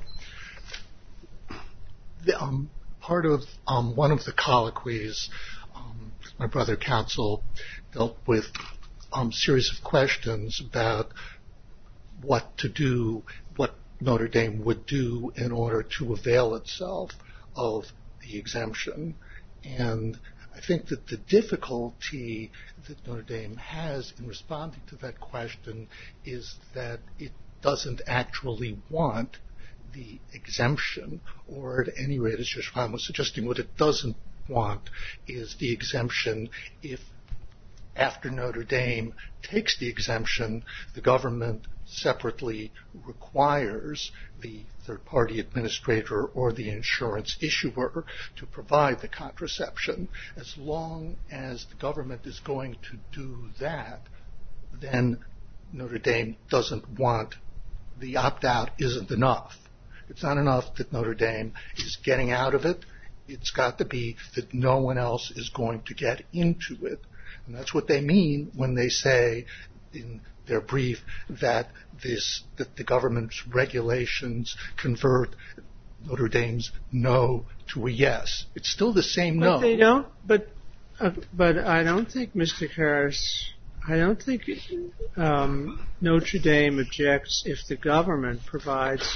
E: Part of one of the colloquies, my brother counsel dealt with series of questions about what to do, what Notre Dame would do in order to avail itself of the exemption. And I think that the difficulty that Notre Dame has in responding to that question is that it doesn't actually want the exemption, or at any rate, as Judge Fine was suggesting, what it doesn't want is the exemption if, after Notre Dame takes the exemption, the government separately requires the third-party administrator or the insurance issuer to provide the contraception. As long as the government is going to do that, then Notre Dame doesn't want the opt-out isn't enough. It's not enough that Notre Dame is getting out of it. It's got to be that no one else is going to get into it. And that's what they mean when they say in their brief that the government's regulations convert Notre Dame's no to a yes. It's still the same no.
A: But they don't. But I don't think, Mr. Harris, I don't think Notre Dame objects if the government provides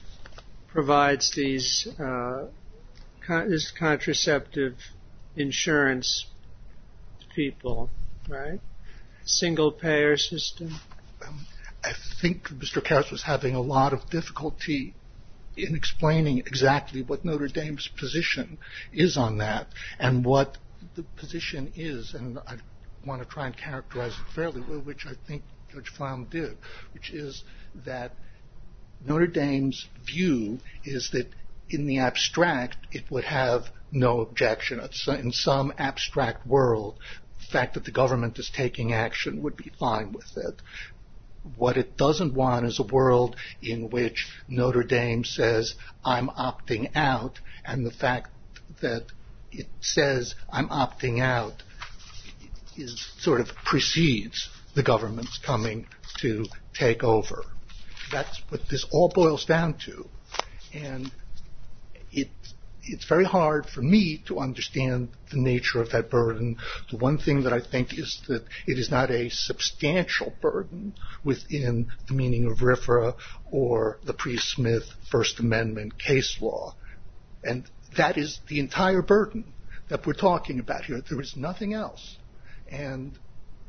A: these this contraceptive insurance to people, right? Single payer system.
E: I think Mr. Harris was having a lot of difficulty in explaining exactly what Notre Dame's position is on that, and what the position is, and I want to try and characterize it fairly well, which I think Judge Flom did, which is that Notre Dame's view is that in the abstract it would have no objection. In some abstract world, the fact that the government is taking action would be fine with it. what it doesn't want is a world in which Notre Dame says, I'm opting out, and the fact that it says, I'm opting out, is sort of precedes the government's coming to take over. That's what this all boils down to. And it's very hard for me to understand the nature of that burden. The one thing that I think is that it is not a substantial burden within the meaning of RFRA or the pre-Smith First Amendment case law. And that is the entire burden that we're talking about here. There is nothing else. And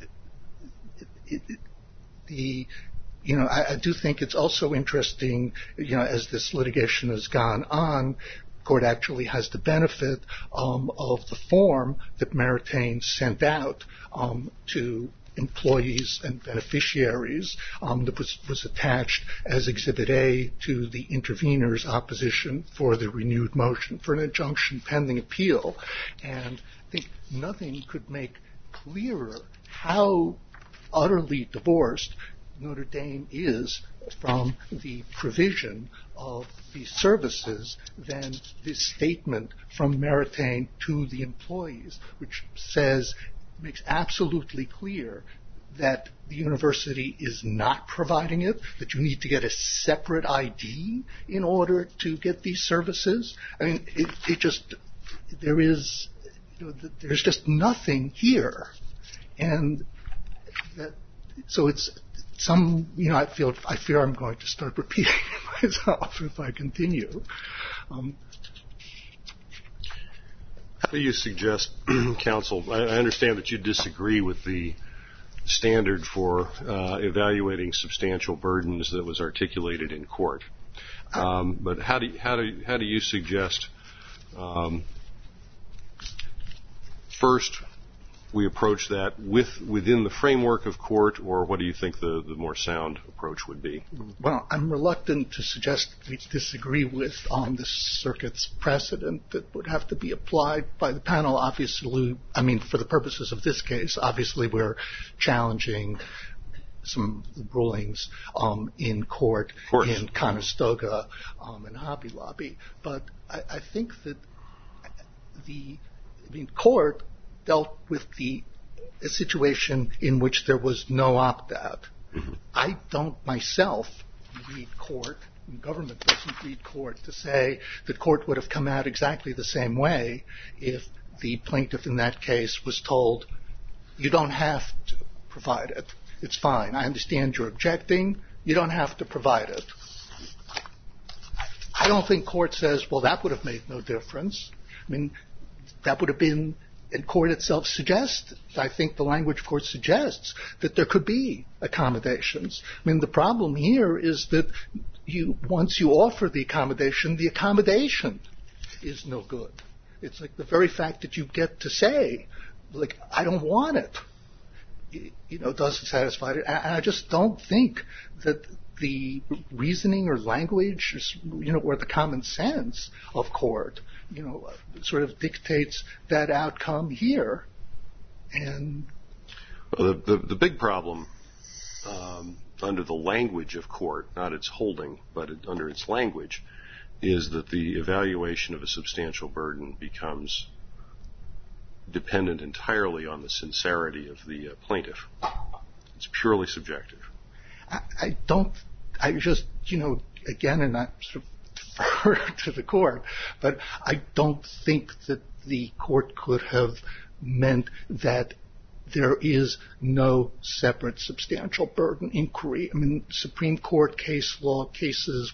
E: I do think it's also interesting, as this litigation has gone on, the court actually has the benefit of the form that Meritain sent out to employees and beneficiaries that was attached as Exhibit A to the intervener's opposition for the renewed motion for an injunction pending appeal. And I think nothing could make clearer how utterly divorced Notre Dame is from the provision of these services than this statement from Meritain to the employees, which makes absolutely clear that the university is not providing it, that you need to get a separate ID in order to get these services. I mean, there's just nothing here. And so it's I fear I'm going to start repeating myself if I continue.
C: How do you suggest, counsel, I understand that you disagree with the standard for evaluating substantial burdens that was articulated in court. But how do you suggest, first, we approach that within the framework of court, or what do you think the more sound approach would be?
E: Well, I'm reluctant to suggest we disagree with the circuit's precedent that would have to be applied by the panel. Obviously, for the purposes of this case, obviously we're challenging some rulings in court in Conestoga and Hobby Lobby. But I think that court dealt with a situation in which there was no opt-out. Mm-hmm. I don't myself read court, and government doesn't read court, to say that court would have come out exactly the same way if the plaintiff in that case was told, you don't have to provide it. It's fine. I understand you're objecting. You don't have to provide it. I don't think court says, well, that would have made no difference. That would have been, and court itself suggests, I think the language of court suggests, that there could be accommodations. The problem here is that once you offer the accommodation is no good. It's like the very fact that you get to say, I don't want it, doesn't satisfy it. And I just don't think that the reasoning or language, or the common sense of court, sort of dictates that outcome here. And
C: the big problem under the language of court, not its holding, but under its language, is that the evaluation of a substantial burden becomes dependent entirely on the sincerity of the plaintiff. It's purely subjective. Again, and I sort of defer to the court, but I don't think that the court could have meant that there is no separate substantial burden inquiry. Supreme Court case law cases,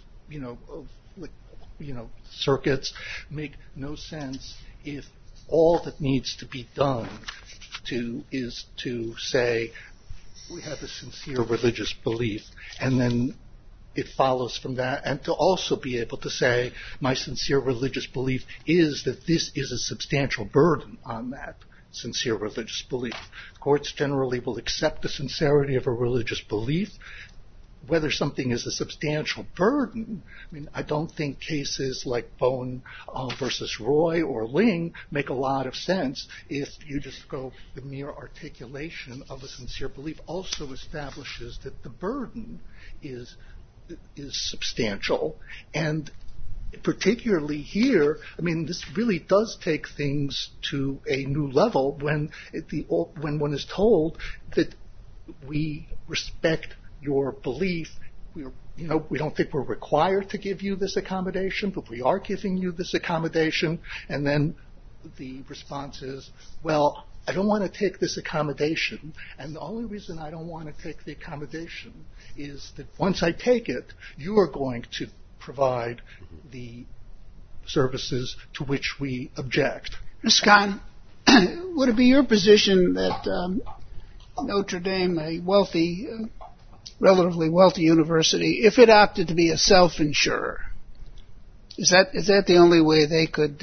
C: circuits make no sense if all that needs to be done is to say we have a sincere religious belief, and then it follows from that, and to also be able to say my sincere religious belief is that this is a substantial burden on that sincere religious belief. Courts generally will accept the sincerity of a religious belief
E: whether something is a substantial burden, I mean, I don't think cases like Bone versus Roy or Ling make a lot of sense if you just go the mere articulation of a sincere belief also establishes that the burden is substantial. And particularly here, I mean, this really does take things to a new level when one is told that we respect your belief. We don't think we're required to give you this accommodation, but we are giving you this accommodation. And then the response is, well, I don't want to take this accommodation, and the only reason I don't want to take the accommodation is that once I take it, you are going to provide the services to which we object.
D: Ms. Kahn, would it be your position that Notre Dame, a wealthy, relatively wealthy university, if it opted to be a self-insurer, is that the only way they could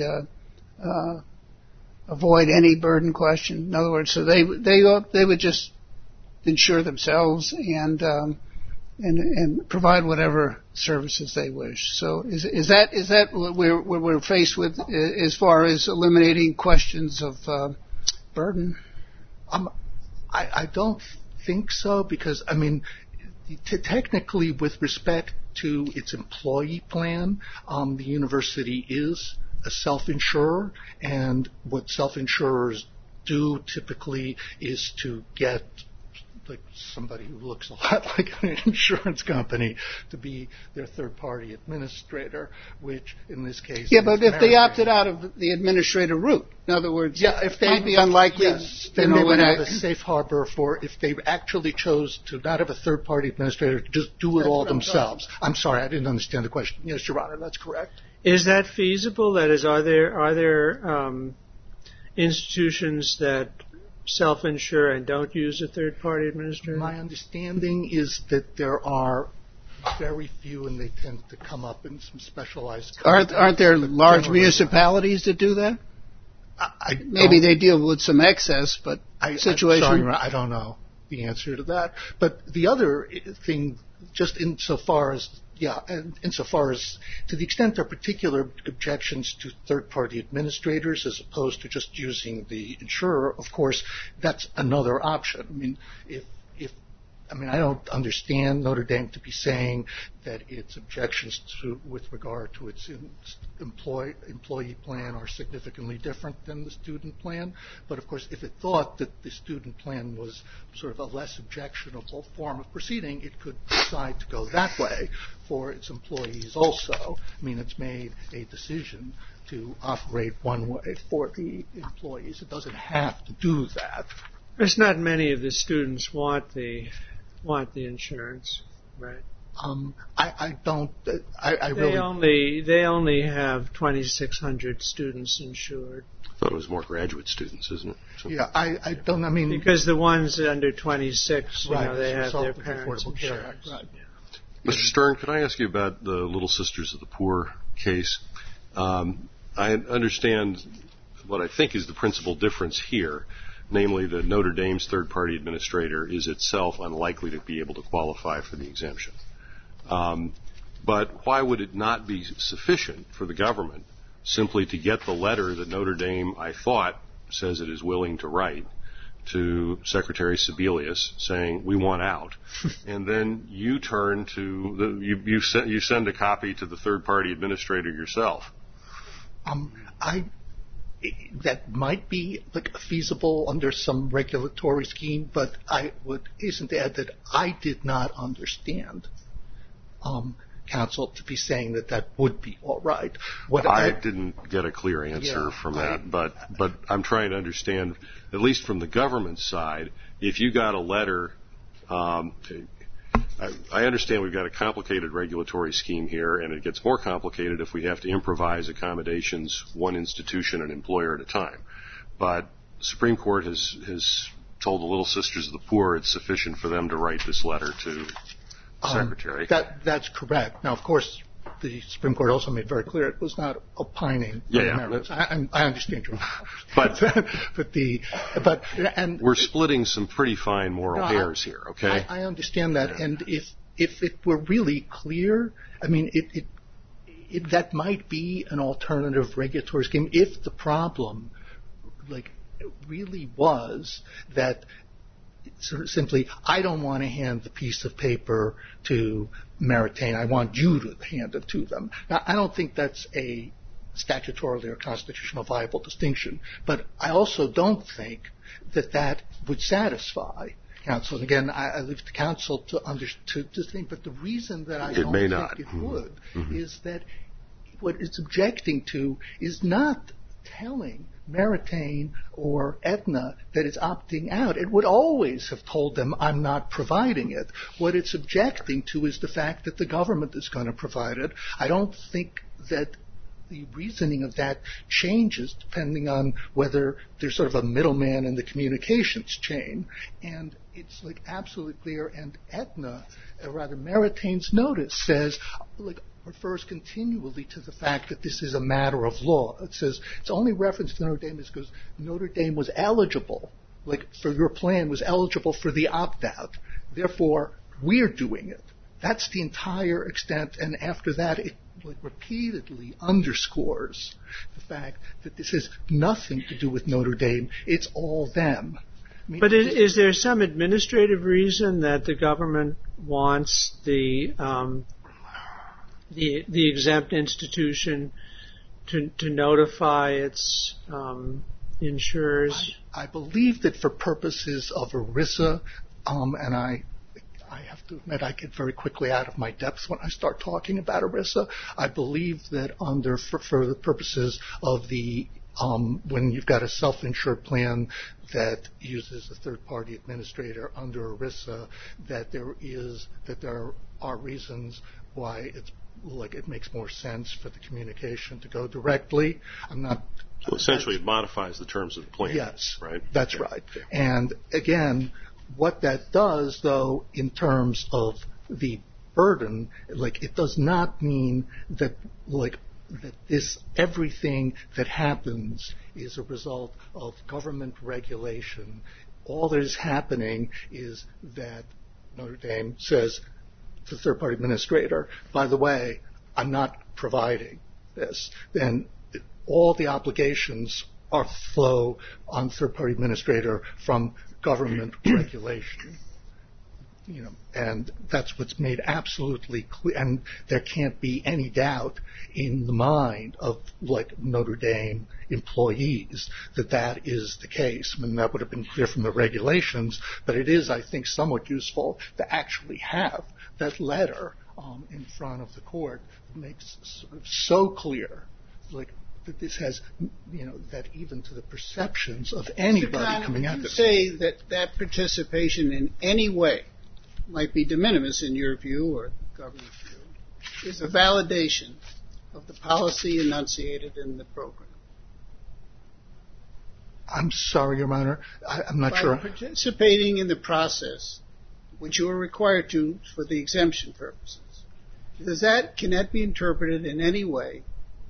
D: avoid any burden question? In other words, so they would just insure themselves and provide whatever services they wish. So is that what we're faced with as far as eliminating questions of burden?
E: I don't think so, because I mean, technically, with respect to its employee plan, the university is a self-insurer, and what self-insurers do typically is to get like somebody who looks a lot like an insurance company to be their third-party administrator, which in this case,
D: but if they opted out of the administrator route, in other words,
E: if they
D: might be unlikely,
E: then they would have a safe harbor for if they actually chose to not have a third-party administrator, to just do it all themselves. I'm sorry, I didn't understand the question. Yes, Your Honor, that's correct.
A: Is that feasible? That is, are there institutions that self-insure and don't use a third-party administrator?
E: My understanding is that there are very few, and they tend to come up in some specialized.
D: Aren't there large municipalities that do that? Maybe they deal with some excess, but situation.
E: I'm sorry, I don't know the answer to that. But the other thing, just insofar as to the extent there are particular objections to third-party administrators as opposed to just using the insurer, of course, that's another option. I mean, I don't understand Notre Dame to be saying that its objections with regard to its employee plan are significantly different than the student plan. But of course, if it thought that the student plan was sort of a less objectionable form of proceeding, it could decide to go that way for its employees also. I mean, it's made a decision to operate one way for the employees. It doesn't have to do that.
A: There's not many of the students want the insurance, right?
E: I don't.
A: They only have 2,600 students insured.
C: I thought it was more graduate students, isn't it?
E: Yeah, I don't. I mean,
A: because the ones under 26,
E: right,
A: they have their parents'
E: Affordable Care Act.
A: insurance.
C: Right. Mr. Stern, could I ask you about the Little Sisters of the Poor case? I understand what I think is the principal difference here, namely that Notre Dame's third-party administrator is itself unlikely to be able to qualify for the exemption. But why would it not be sufficient for the government simply to get the letter that Notre Dame, I thought, says it is willing to write to Secretary Sebelius saying, we want out, and then you turn to you send a copy to the third-party administrator yourself?
E: That might be feasible under some regulatory scheme, but I would hasten to add that I did not understand counsel to be saying that would be all right.
C: I didn't get a clear answer from that, but I'm trying to understand, at least from the government side, if you got a letter. I understand we've got a complicated regulatory scheme here, and it gets more complicated if we have to improvise accommodations one institution and employer at a time. But the Supreme Court has told the Little Sisters of the Poor it's sufficient for them to write this letter to the Secretary.
E: That's correct. Now, of course, the Supreme Court also made very clear it was not opining on the merits. I understand your but
C: we're splitting some pretty fine moral hairs here. Okay,
E: I understand that, and if if it were really clear, I mean, that might be an alternative regulatory scheme if the problem, really was that sort of simply, I don't want to hand the piece of paper to Meritain. I want you to hand it to them. Now, I don't think that's a statutorily or constitutional viable distinction, but I also don't think that would satisfy counsel. And again, I leave the counsel to think, but the reason that I don't think it would is that what it's objecting to is not telling Meritain or Aetna that it's opting out. It would always have told them, I'm not providing it. What it's objecting to is the fact that the government is going to provide it. I don't think that the reasoning of that changes depending on whether there's sort of a middleman in the communications chain. And it's absolutely clear. And Aetna, rather Meritain's notice says, refers continually to the fact that this is a matter of law. It says its only reference to Notre Dame is because Notre Dame was eligible, for your plan, was eligible for the opt-out. Therefore, we're doing it. That's the entire extent. And after that, it repeatedly underscores the fact that this has nothing to do with Notre Dame. It's all them. I mean, but
A: is there some administrative reason that the government wants the exempt institution to notify its insurers?
E: I believe that for purposes of ERISA, and I have to admit I get very quickly out of my depth when I start talking about ERISA. I believe that for the purposes of the when you've got a self-insured plan that uses a third-party administrator under ERISA, that there are reasons why it makes more sense for the communication to go directly.
C: So essentially it modifies the terms of the plan.
E: Yes,
C: right?
E: That's right. And again, what that does, though, in terms of the burden, it does not mean that that everything that happens is a result of government regulation. All that is happening is that Notre Dame says to the third-party administrator, by the way, I'm not providing this. Then all the obligations flow on third-party administrator from government regulation. And that's what's made absolutely clear. And there can't be any doubt in the mind of Notre Dame employees that is the case. I mean, that would have been clear from the regulations, but it is, I think, somewhat useful to actually have that letter in front of the court that makes sort of so clear, that this has, that even to the perceptions of anybody coming at this.
D: Would you say that participation in any way might be de minimis in your view or the government's view, is a validation of the policy enunciated in the program?
E: I'm sorry, Your Honor. I'm not sure.
D: By participating in the process, which you are required to for the exemption purposes, can that be interpreted in any way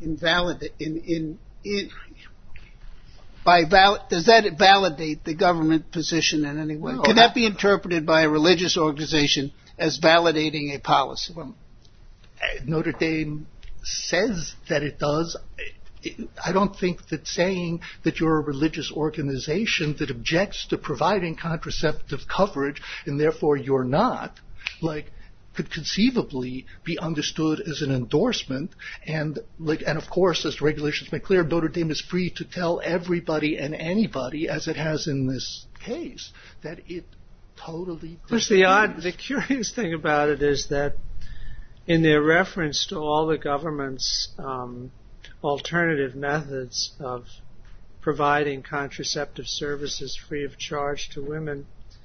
D: does that validate the government position in any way? Can that be interpreted by a religious organization as validating a policy?
E: Well, Notre Dame says that it does. I don't think that saying that you're a religious organization that objects to providing contraceptive coverage and therefore you're not, could conceivably be understood as an endorsement, and of course, as the regulations make clear, Notre Dame is free to tell everybody and anybody, as it has in this case, that it totally.
A: The curious thing about it is that in their reference to all the government's alternative methods of providing contraceptive services free of charge to women,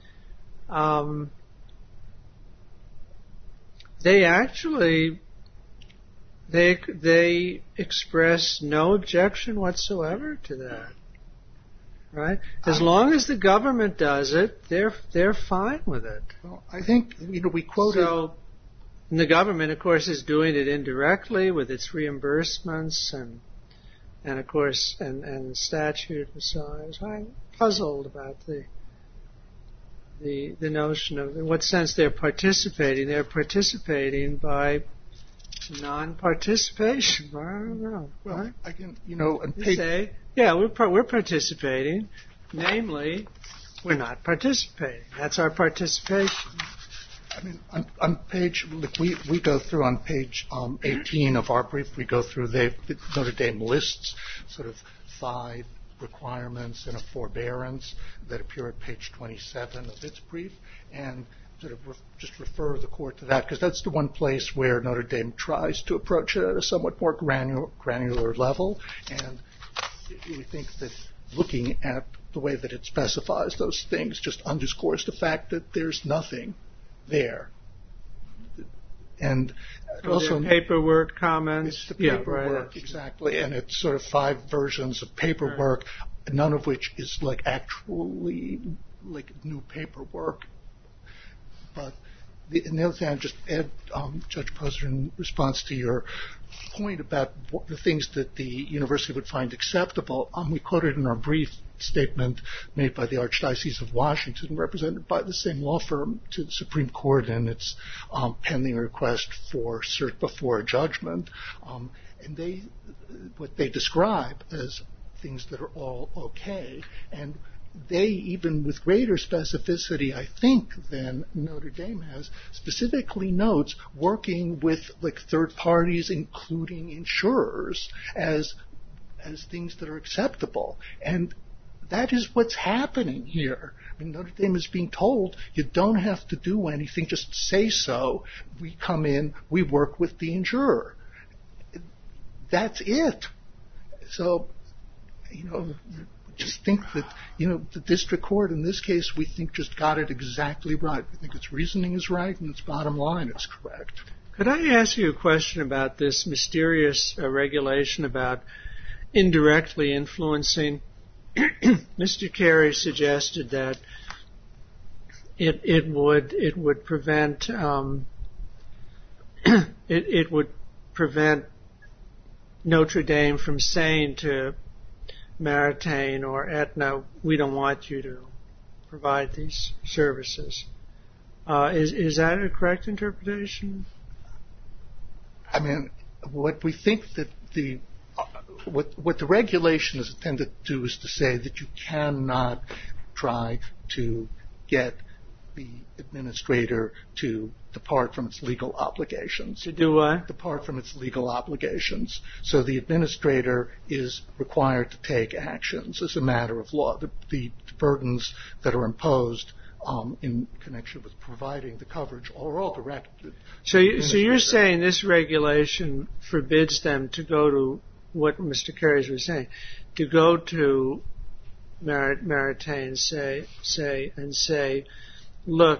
A: they express no objection whatsoever to that, right? As long as the government does it, they're fine with it.
E: Well, I think we quoted.
A: So, and the government, of course, is doing it indirectly with its reimbursements and of course and statute and so on. I'm puzzled about the notion of in what sense they're participating. They're participating by non-participation. I don't know.
E: Well,
A: right?
E: again,
A: say, yeah, we're participating. Namely, we're not participating. That's our participation.
E: I mean, on page, we go through on page 18 of our brief, we go through, Notre Dame lists sort of 5 requirements and a forbearance that appear at page 27 of its brief, and sort of just refer the court to that, because that's the one place where Notre Dame tries to approach it at a somewhat more granular level, and we think that looking at the way that it specifies those things just underscores the fact that there's nothing there. And also
A: paperwork comments.
E: It's the paperwork, right. Exactly, and it's sort of 5 versions of paperwork, right. None of which is actually new paperwork. But the other thing I'd just add, Judge Posner, in response to your point about the things that the university would find acceptable, we quoted in our brief statement made by the Archdiocese of Washington, represented by the same law firm, to the Supreme Court in its pending request for cert before a judgment. And what they describe as things that are all okay, and they, even with greater specificity, I think, than Notre Dame has, specifically notes working with third parties, including insurers, as things that are acceptable. And that is what's happening here. I mean, Notre Dame is being told, you don't have to do anything, just say so. We come in, we work with the insurer. That's it. So, just think that, the district court in this case, we think just got it exactly right. We think its reasoning is right and its bottom line is correct.
A: Could I ask you a question about this mysterious regulation about indirectly influencing? Mr. Carey suggested that it would prevent it would prevent Notre Dame from saying to Maritain or Aetna, we don't want you to provide these services. Is that a correct interpretation?
E: I mean, what we think that what the regulation is intended to do is to say that you cannot try to get the administrator to depart from its legal obligations.
A: To do what?
E: Depart from its legal obligations. So the administrator is required to take actions as a matter of law. The burdens that are imposed in connection with providing the coverage are all directed.
A: So you're saying this regulation forbids them to go to what Mr. Carey was saying, to go to Maritain and say, look,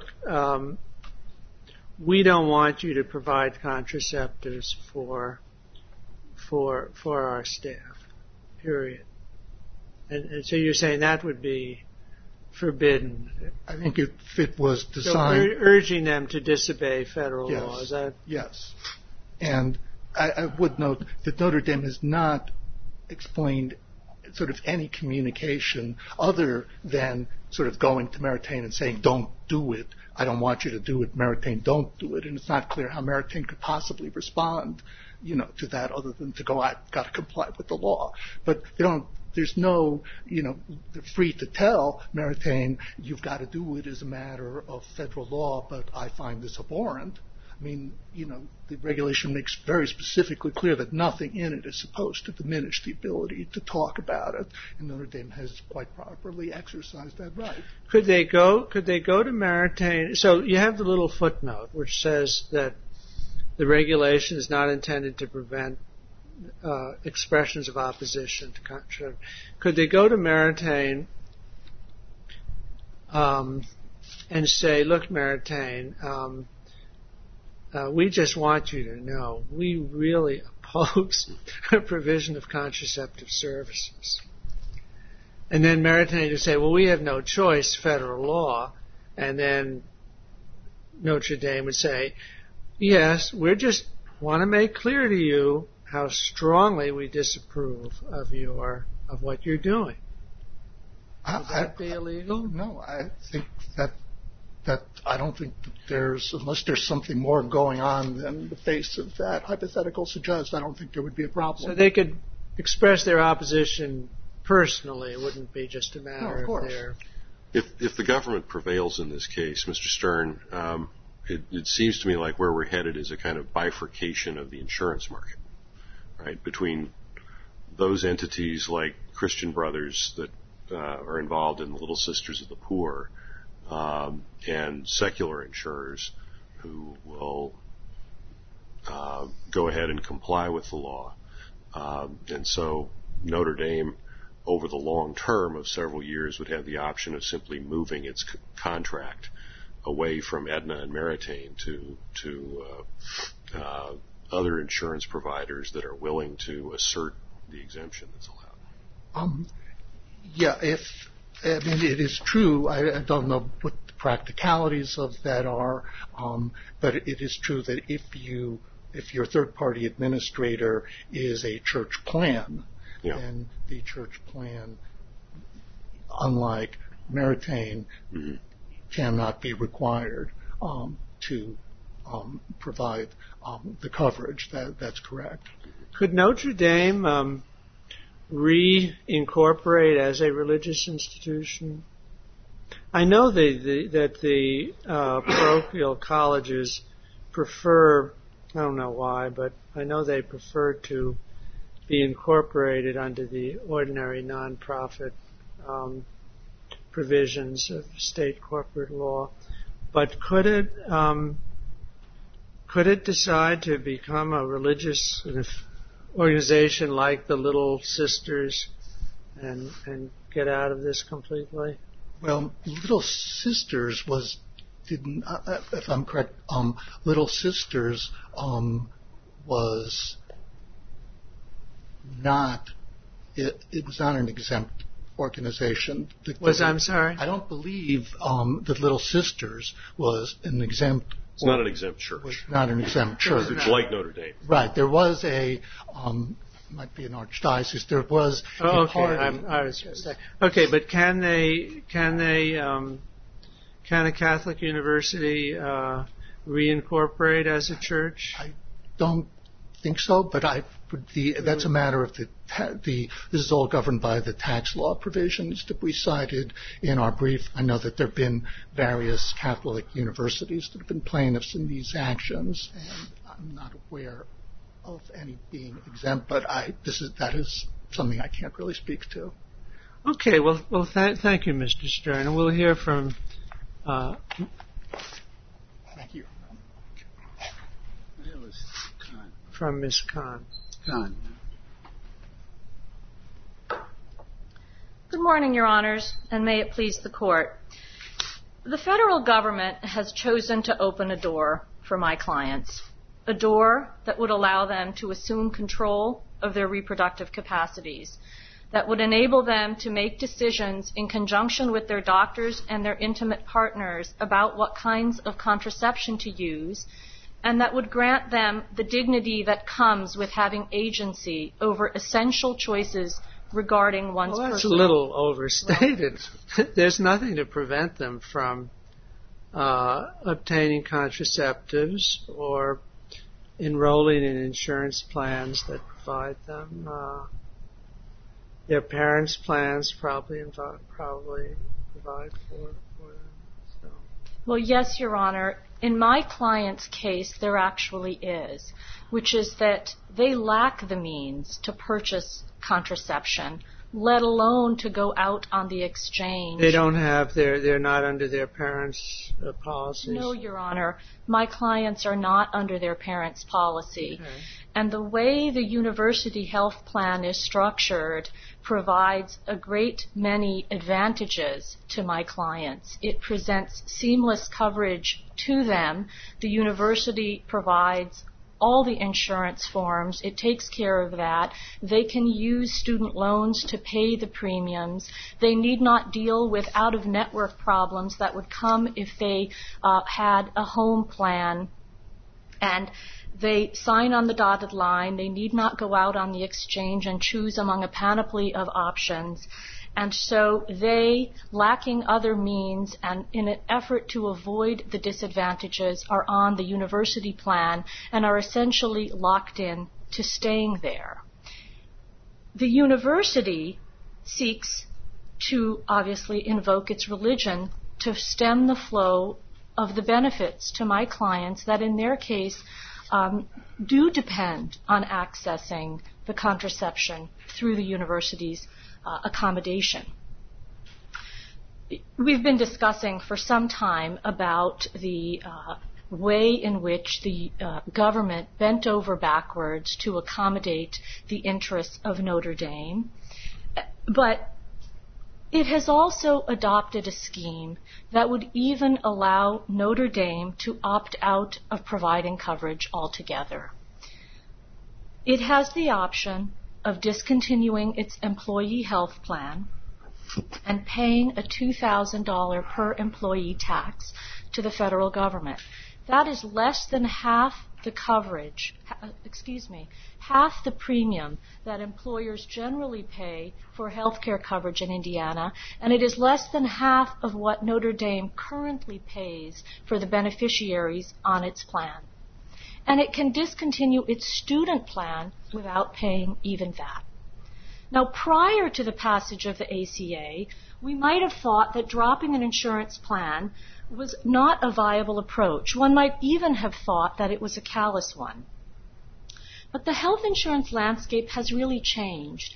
A: we don't want you to provide contraceptives for our staff, period. And so you're saying that would be forbidden.
E: I think if it was designed...
A: So urging them to disobey federal law, is that...
E: Yes. And I would note that Notre Dame has not explained sort of any communication other than sort of going to Maritain and saying, don't do it. I don't want you to do it. Maritain, don't do it. And it's not clear how Maritain could possibly respond, to that other than to go, I've got to comply with the law. But there's no, they're free to tell Maritain, you've got to do it as a matter of federal law, but I find this abhorrent. I mean, the regulation makes very specifically clear that nothing in it is supposed to diminish the ability to talk about it, and Notre Dame has quite properly exercised that right.
A: Could they go to Maritain? So you have the little footnote which says that the regulation is not intended to prevent expressions of opposition to contract. Could they go to Maritain and say, look, Maritain, we just want you to know we really oppose a provision of contraceptive services. And then Maritain would say, well, we have no choice, federal law. And then Notre Dame would say, yes, we just want to make clear to you how strongly we disapprove of what you're doing. Would that be illegal?
E: No, I think that I don't think that unless there's something more going on than the face of that hypothetical suggests, I don't think there would be a problem.
A: So they could express their opposition personally. It wouldn't be just a matter
E: of
A: their...
C: If the government prevails in this case, Mr. Stern, it seems to me like where we're headed is a kind of bifurcation of the insurance market, right, between those entities like Christian Brothers that are involved in the Little Sisters of the Poor and secular insurers who will go ahead and comply with the law. And so Notre Dame, over the long term of several years, would have the option of simply moving its contract away from Aetna and Meritain to other insurance providers that are willing to assert the exemption that's allowed.
E: It is true. I don't know what the practicalities of that are, but it is true that if your third-party administrator is a church plan, then the church plan, unlike Meritain, cannot be required to provide the coverage. That's correct.
A: Could Notre Dame reincorporate as a religious institution? I know that the parochial colleges prefer, I don't know why, but I know they prefer to be incorporated under the ordinary nonprofit provisions of state corporate law. But could it decide to become a religious organization like the Little Sisters and get out of this completely?
E: Well, Little Sisters if I'm correct, Little Sisters was not. It was not an exempt organization.
A: I'm sorry?
E: I don't believe that Little Sisters was an exempt.
C: It's not an exempt church.
E: Was not an exempt church.
C: It's like Notre Dame.
E: Right. There was might be an archdiocese. There was a party.
A: Okay, but can a Catholic university reincorporate as a church?
E: I don't think so, but that's a matter of this is all governed by the tax law provisions that we cited in our brief. I know that there have been various Catholic universities that have been plaintiffs in these actions, and I'm not aware of any being exempt, but that is something I can't really speak to.
A: Okay, well, thank you, Mr. Stern, and we'll hear from.
E: Thank you.
A: From Ms. Khan.
F: Good morning, Your Honors, and may it please the Court. The federal government has chosen to open a door for my clients, a door that would allow them to assume control of their reproductive capacities, that would enable them to make decisions in conjunction with their doctors and their intimate partners about what kinds of contraception to use, and that would grant them the dignity that comes with having agency over essential choices regarding one's personal...
A: Well, that's a little overstated. There's nothing to prevent them from obtaining contraceptives or enrolling in insurance plans that provide them. Their parents' plans probably provide for them. So.
F: Well, yes, Your Honor. In my client's case, there actually is, which is that they lack the means to purchase contraception, let alone to go out on the exchange.
A: They don't have they're not under their parents' policies?
F: No, Your Honor. My clients are not under their parents' policy.
A: Okay.
F: And the way the university health plan is structured provides a great many advantages to my clients. It presents seamless coverage to them. The university provides all the insurance forms. It takes care of that. They can use student loans to pay the premiums. They need not deal with out-of-network problems that would come if they had a home plan. And they sign on the dotted line. They need not go out on the exchange and choose among a panoply of options. And so they, lacking other means and in an effort to avoid the disadvantages, are on the university plan and are essentially locked in to staying there. The university seeks to obviously invoke its religion to stem the flow of the benefits to my clients that in their case do depend on accessing the contraception through the university's accommodation. We've been discussing for some time about the way in which the government bent over backwards to accommodate the interests of Notre Dame, but it has also adopted a scheme that would even allow Notre Dame to opt out of providing coverage altogether. It has the option of discontinuing its employee health plan and paying a $2,000 per employee tax to the federal government. That is less than half the coverage, half the premium that employers generally pay for health care coverage in Indiana, and it is less than half of what Notre Dame currently pays for the beneficiaries on its plan. And it can discontinue its student plan without paying even that. Now, prior to the passage of the ACA, we might have thought that dropping an insurance plan was not a viable approach. One might even have thought that it was a callous one. But the health insurance landscape has really changed.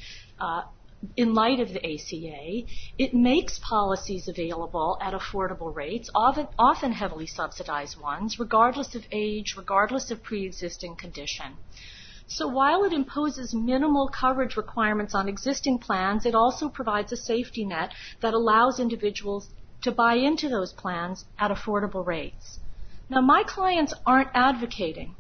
F: In light of the ACA, it makes policies available at affordable rates, often heavily subsidized ones, regardless of age, regardless of pre-existing condition. So while it imposes minimal coverage requirements on existing plans, it also provides a safety net that allows individuals to buy into those plans at affordable rates. Now, my clients aren't advocating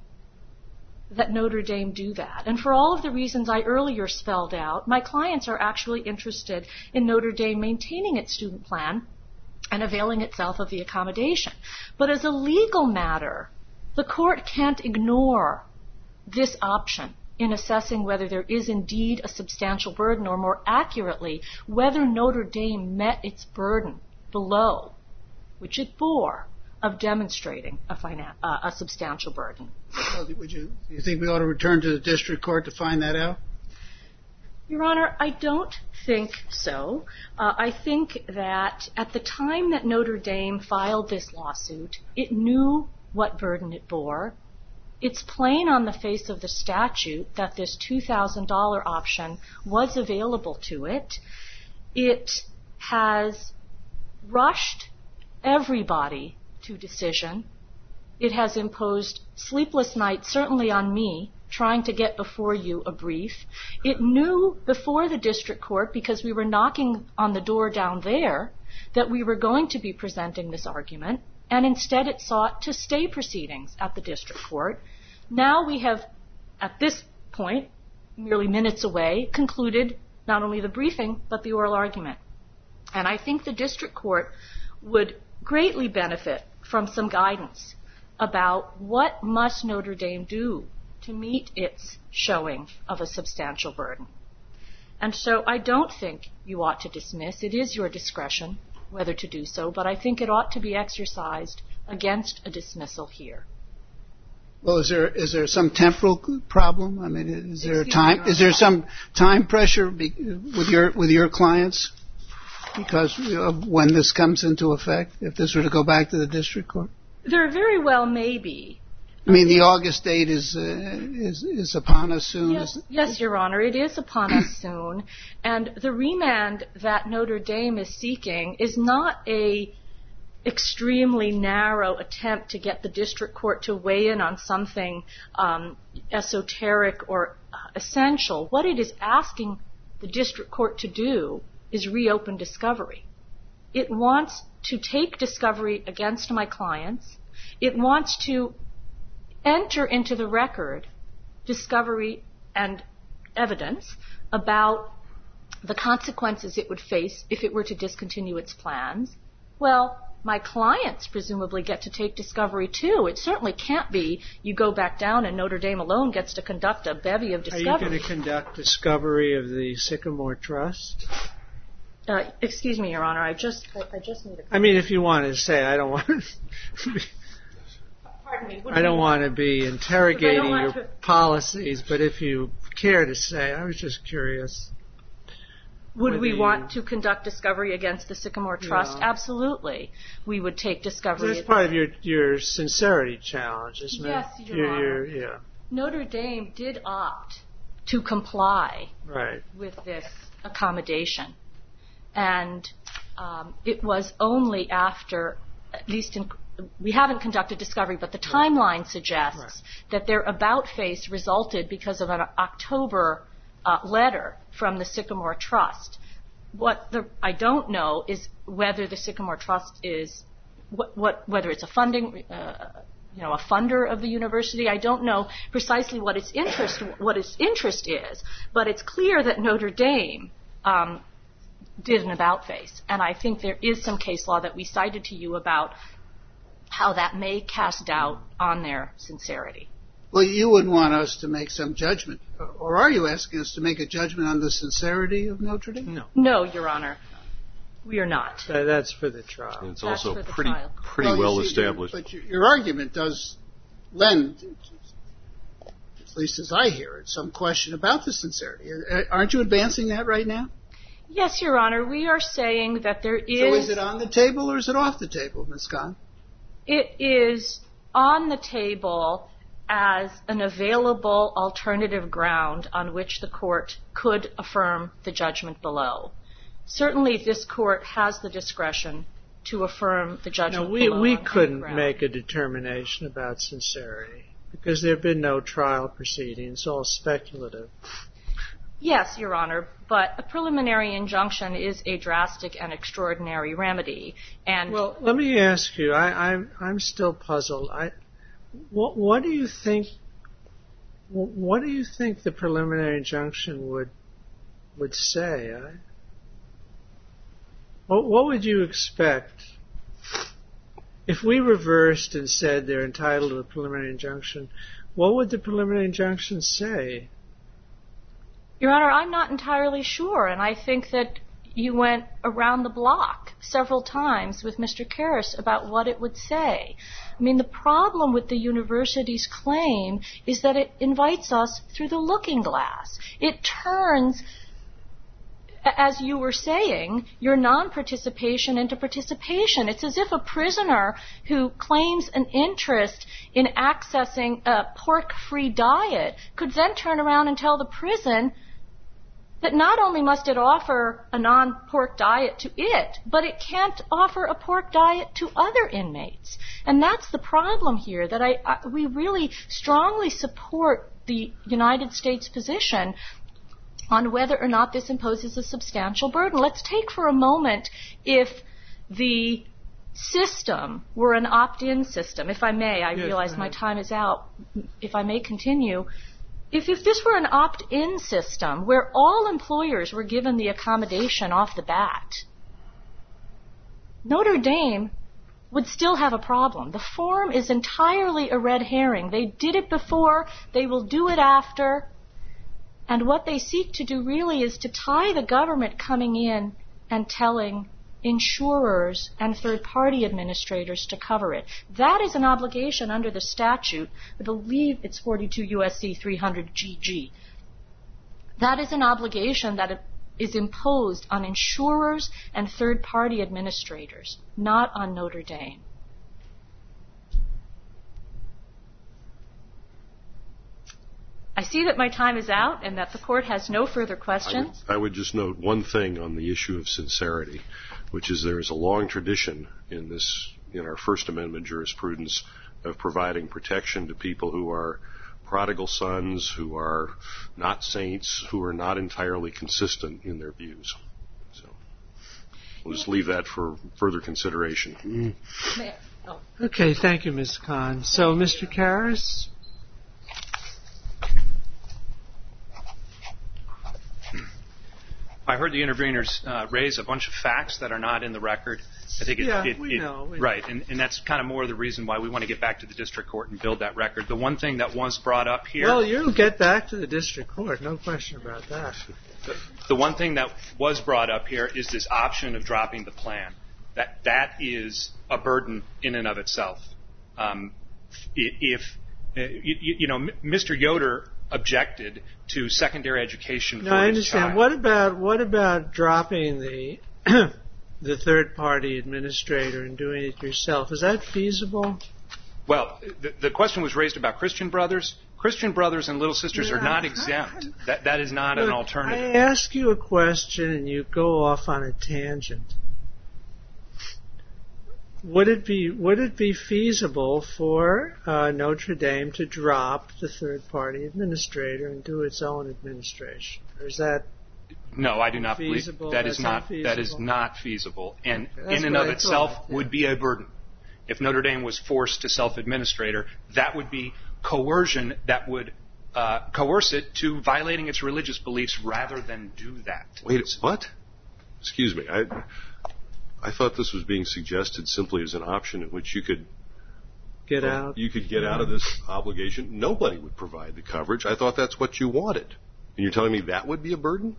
F: that Notre Dame do that. And for all of the reasons I earlier spelled out, my clients are actually interested in Notre Dame maintaining its student plan and availing itself of the accommodation. But as a legal matter, the court can't ignore this option in assessing whether there is indeed a substantial burden, or more accurately, whether Notre Dame met its burden below, which it bore, of demonstrating a substantial burden.
D: Well, do you think we ought to return to the district court to find that out?
F: Your Honor, I don't think so. I think that at the time that Notre Dame filed this lawsuit, it knew what burden it bore. It's plain on the face of the statute that this $2,000 option was available to it. It has rushed everybody to decision. It has imposed sleepless nights, certainly on me, trying to get before you a brief. It knew before the district court, because we were knocking on the door down there, that we were going to be presenting this argument, and instead it sought to stay proceedings at the district court. Now we have, at this point, merely minutes away, concluded not only the briefing, but the oral argument. And I think the district court would greatly benefit from some guidance about what must Notre Dame do to meet its showing of a substantial burden. And so I don't think you ought to dismiss. It is your discretion whether to do so, but I think it ought to be exercised against a dismissal here.
D: Well, is there some temporal problem? I mean, is there some time pressure with your clients because of when this comes into effect? If this were to go back to the district court,
F: there very well may be.
D: I mean, the August date is upon us soon.
F: Yes, Your Honor, it is upon us soon, and the remand that Notre Dame is seeking is not a extremely narrow attempt to get the district court to weigh in on something esoteric or essential. What it is asking the district court to do is reopen discovery. It wants to take discovery against my clients. It wants to enter into the record discovery and evidence about the consequences it would face if it were to discontinue its plans. Well, my clients presumably get to take discovery too. It certainly can't be you go back down and Notre Dame alone gets to conduct a bevy of discovery.
A: Are you going to conduct discovery of the Sycamore Trust?
F: Excuse me, Your Honor. I just need a...
A: I mean, if you want to say, I don't want to...
F: Pardon me.
A: I don't want to be interrogating your policies, but if you care to say, I was just curious.
F: Would we want to conduct discovery against the Sycamore Trust?
A: Yeah.
F: Absolutely. We would take discovery...
A: That's part of your sincerity challenge, isn't it?
F: Yes, Your Honor.
A: Yeah.
F: Notre Dame did opt to comply with this accommodation. And it was only after, at least we haven't conducted discovery, but the timeline suggests that their about face resulted because of an October letter from the Sycamore Trust. I don't know is whether the Sycamore Trust is, whether it's a funding, a funder of the university. I don't know precisely what its interest is, but it's clear that Notre Dame did an about face, and I think there is some case law that we cited to you about how that may cast doubt on their sincerity.
D: Well, you wouldn't want us to make some judgment, or are you asking us to make a judgment on the sincerity of Notre Dame?
F: No, Your Honor, we are not.
A: That's for the trial.
C: And it's
F: That's
C: also
F: for the
C: pretty
F: trial.
C: well established.
D: But your argument does lend, at least as I hear it, some question about the sincerity. Aren't you advancing that right now?
F: Yes, Your Honor. We are saying that there is...
D: So is it on the table or is it off the table, Ms. Kahn?
F: It is on the table as an available alternative ground on which the court could affirm the judgment below. Certainly, this court has the discretion to affirm the judgment below.
A: We couldn't make a determination about sincerity because there have been no trial proceedings, all speculative.
F: Yes, Your Honor, but a preliminary injunction is a drastic and extraordinary remedy. And
A: well, let me ask you. I'm still puzzled. What do you think? What do you think the preliminary injunction would say? What would you expect if we reversed and said they're entitled to a preliminary injunction? What would the preliminary injunction say?
F: Your Honor, I'm not entirely sure, and I think that you went around the block several times with Mr. Karras about what it would say. I mean, the problem with the university's claim is that it invites us through the looking glass. It turns, as you were saying, your non-participation into participation. It's as if a prisoner who claims an interest in accessing a pork-free diet could then turn around and tell the prison that not only must it offer a non-pork diet to it, but it can't offer a pork diet to other inmates. And that's the problem here, that we really strongly support the United States position on whether or not this imposes a substantial burden. Let's take for a moment if the system were an opt-in system. If I may, I realize my time is out. If I may continue. If this were an opt-in system where all employers were given the accommodation off the bat, Notre Dame would still have a problem. The form is entirely a red herring. They did it before, they will do it after, and what they seek to do really is to tie the government coming in and telling insurers and third-party administrators to cover it. That is an obligation under the statute. I believe it's 42 U.S.C. 300 GG. That is an obligation that is imposed on insurers and third-party administrators, not on Notre Dame. I see that my time is out and that the court has no further questions.
C: I would just note one thing on the issue of sincerity, which is there is a long tradition in our First Amendment jurisprudence of providing protection to people who are prodigal sons, who are not saints, who are not entirely consistent in their views. So we'll just leave that for further consideration.
A: Okay, thank you, Ms. Kahn. So, Mr. Karras?
B: I heard the interveners raise a bunch of facts that are not in the record. I think
A: we know.
B: Right, and that's kind of more the reason why we want to get back to the district court and build that record. The one thing that was brought up here...
A: Well, you'll get back to the district court, no question about that.
B: The one thing that was brought up here is this option of dropping the plan. That is a burden in and of itself. Mr. Yoder objected to secondary education.
A: No, I understand. What about dropping the the third-party administrator and doing it yourself? Is that feasible?
B: Well, the question was raised about Christian Brothers. Christian Brothers and Little Sisters are not exempt. That is not an alternative.
A: I ask you a question and you go off on a tangent. Would it be feasible for Notre Dame to drop the third-party administrator and do its own administration? Or is that
B: no? I do not believe that is not feasible. That is not feasible, and in and of itself would be a burden. If Notre Dame was forced to self-administrator, that would be coercion that would coerce it to violating its religious beliefs rather than do that.
C: Wait, what? Excuse me. I thought this was being suggested simply as an option in which you could
A: get out.
C: You could get out of this obligation. Nobody would provide the coverage. I thought that's what you wanted. And you're telling me that would be a burden?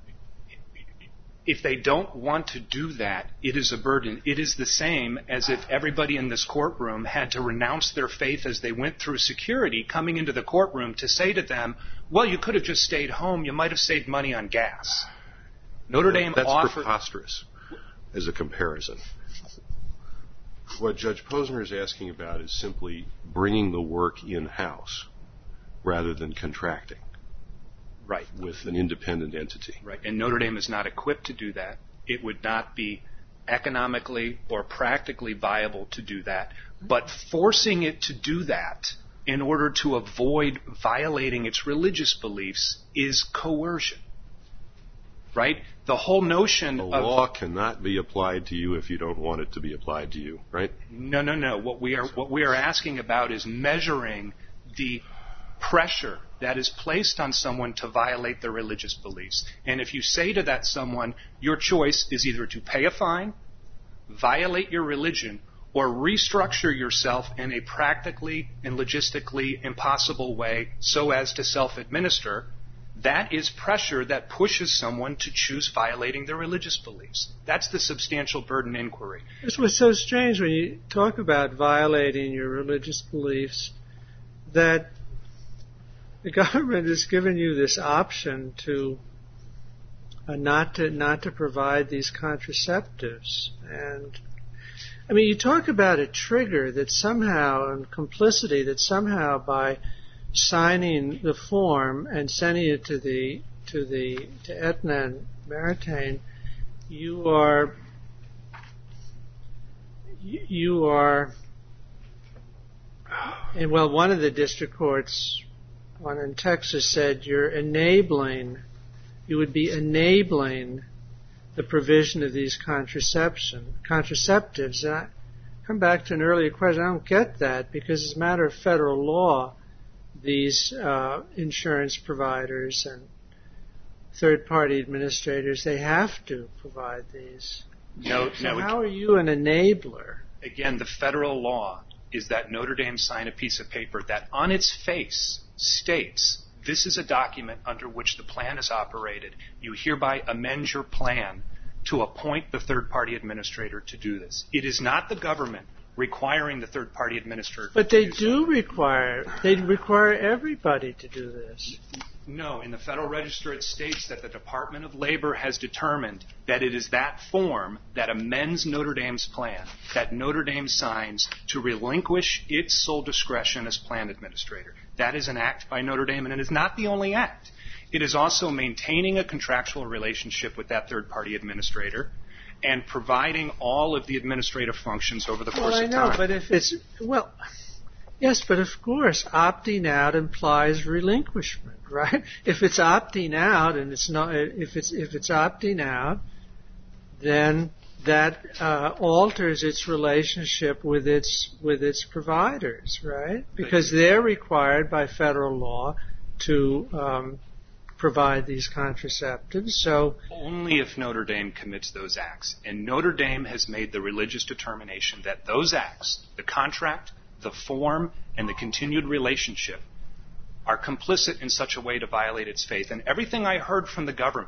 B: If they don't want to do that, it is a burden. It is the same as if everybody in this courtroom had to renounce their faith as they went through security coming into the courtroom to say to them, well, you could have just stayed home. You might have saved money on gas. Notre Dame
C: That's preposterous as a comparison. What Judge Posner is asking about is simply bringing the work in-house rather than contracting.
B: Right.
C: With an independent entity.
B: Right. And Notre Dame is not equipped to do that. It would not be economically or practically viable to do that. But forcing it to do that in order to avoid violating its religious beliefs is coercion. Right? The whole notion of...
C: The law cannot be applied to you if you don't want it to be applied to you, right?
B: No. What we are asking about is measuring the pressure that is placed on someone to violate their religious beliefs. And if you say to that someone, your choice is either to pay a fine, violate your religion, or restructure yourself in a practically and logistically impossible way so as to self-administer, that is pressure that pushes someone to choose violating their religious beliefs. That's the substantial burden inquiry.
A: This was so strange when you talk about violating your religious beliefs that the government has given you this option to not to provide these contraceptives. And I mean, you talk about a trigger that somehow, and complicity that somehow by signing the form and sending it to Aetna and Maritime, you are and well, one of the district courts, one in Texas, said you would be enabling the provision of these contraceptives. And I come back to an earlier question. I don't get that because as a matter of federal law, these insurance providers and third-party administrators, they have to provide these.
B: No.
A: How are you an enabler?
B: Again, the federal law is that Notre Dame sign a piece of paper that on its face states this is a document under which the plan is operated. You hereby amend your plan to appoint the third-party administrator to do this. It is not the government requiring the third-party administrator
A: but they require everybody to do this.
B: No, in the Federal Register it states that the Department of Labor has determined that it is that form that amends Notre Dame's plan that Notre Dame signs to relinquish its sole discretion as plan administrator. That is an act by Notre Dame, and it is not the only act. It is also maintaining a contractual relationship with that third-party administrator and providing all of the administrative functions over the course of time.
A: Well, I know, but if it's... Well, yes, but of course, opting out implies relinquishment, right? If it's opting out, and it's not... If it's opting out, then that alters its relationship with its providers, right? Because they're required by federal law to provide these contraceptives. So
B: only if Notre Dame commits those acts. And Notre Dame has made the religious determination that those acts, the contract, the form, and the continued relationship, are complicit in such a way to violate its faith. And everything I heard from the government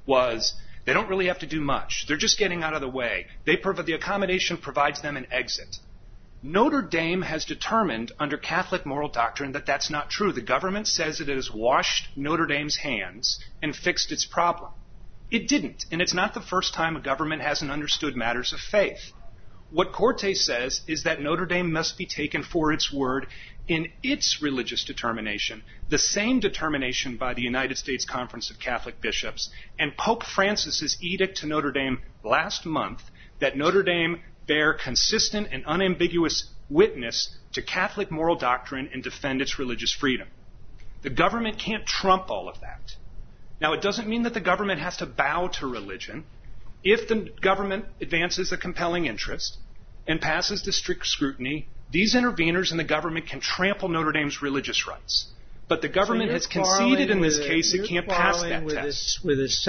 B: was they don't really have to do much. They're just getting out of the way. The accommodation provides them an exit. Notre Dame has determined under Catholic moral doctrine that that's not true. The government says it has washed Notre Dame's hands and fixed its problem. It didn't, and it's not the first time a government hasn't understood matters of faith. What Cortes says is that Notre Dame must be taken for its word in its religious determination, the same determination by the United States Conference of Catholic Bishops, and Pope Francis's edict to Notre Dame last month that Notre Dame bear consistent and unambiguous witness to Catholic moral doctrine and defend its religious freedom. The government can't trump all of that. Now, it doesn't mean that the government has to bow to religion. If the government advances a compelling interest and passes the strict scrutiny, these interveners in the government can trample Notre Dame's religious rights. But the government has conceded in this case it can't pass that test.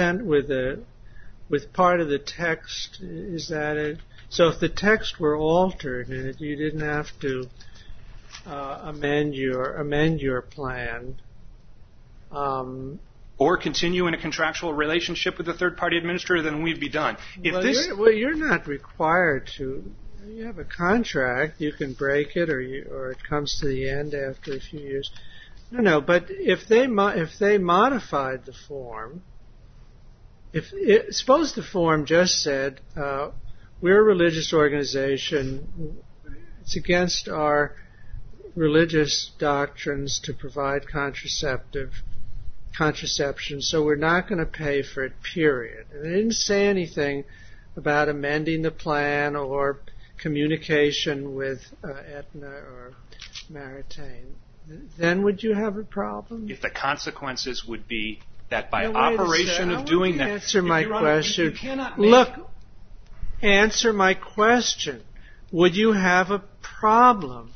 A: With part of the text, is that it? So if the text were altered and you didn't have to amend your plan,
B: or continue in a contractual relationship with a third-party administrator, then we'd be done.
A: You're not required to. You have a contract. You can break it, or it comes to the end after a few years. No. But if they modified the form, suppose the form just said, "We're a religious organization. It's against our religious doctrines to provide contraception, so we're not going to pay for it, period." And they didn't say anything about amending the plan or communication with Aetna or Maritime. Then would you have a problem?
B: If the consequences would be that by operation of doing that...
A: Answer my question.
B: You cannot
A: Look, answer my question. Would you have a problem?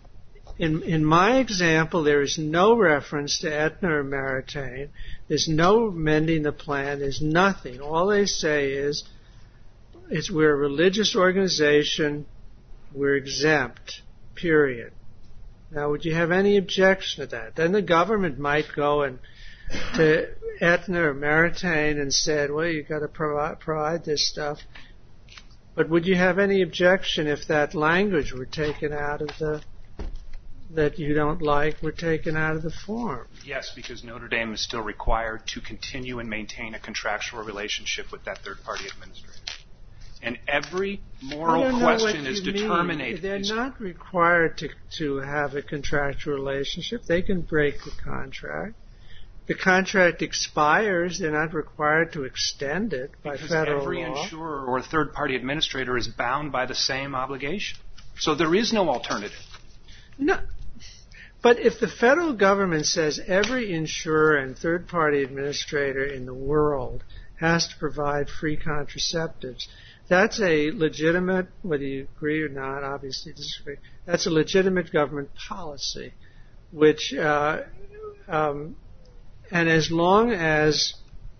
A: In my example, there is no reference to Aetna or Maritime. There's no amending the plan. There's nothing. All they say is we're a religious organization. We're exempt, period. Now, would you have any objection to that? Then the government might go to Aetna or Maritime and said, well, you've got to provide this stuff. But would you have any objection if that language were taken out of that you don't like were taken out of the form?
B: Yes, because Notre Dame is still required to continue and maintain a contractual relationship with that third-party administrator. And every moral question is determined.
A: They're not required to have a contractual relationship. They can break the contract. The contract expires. They're not required to extend it by federal law.
B: Because every insurer or third-party administrator is bound by the same obligation. So there is no alternative.
A: No. But if the federal government says every insurer and third-party administrator in the world has to provide free contraceptives, that's a legitimate, whether you agree or not, obviously disagree, that's a legitimate government policy, which, and as long as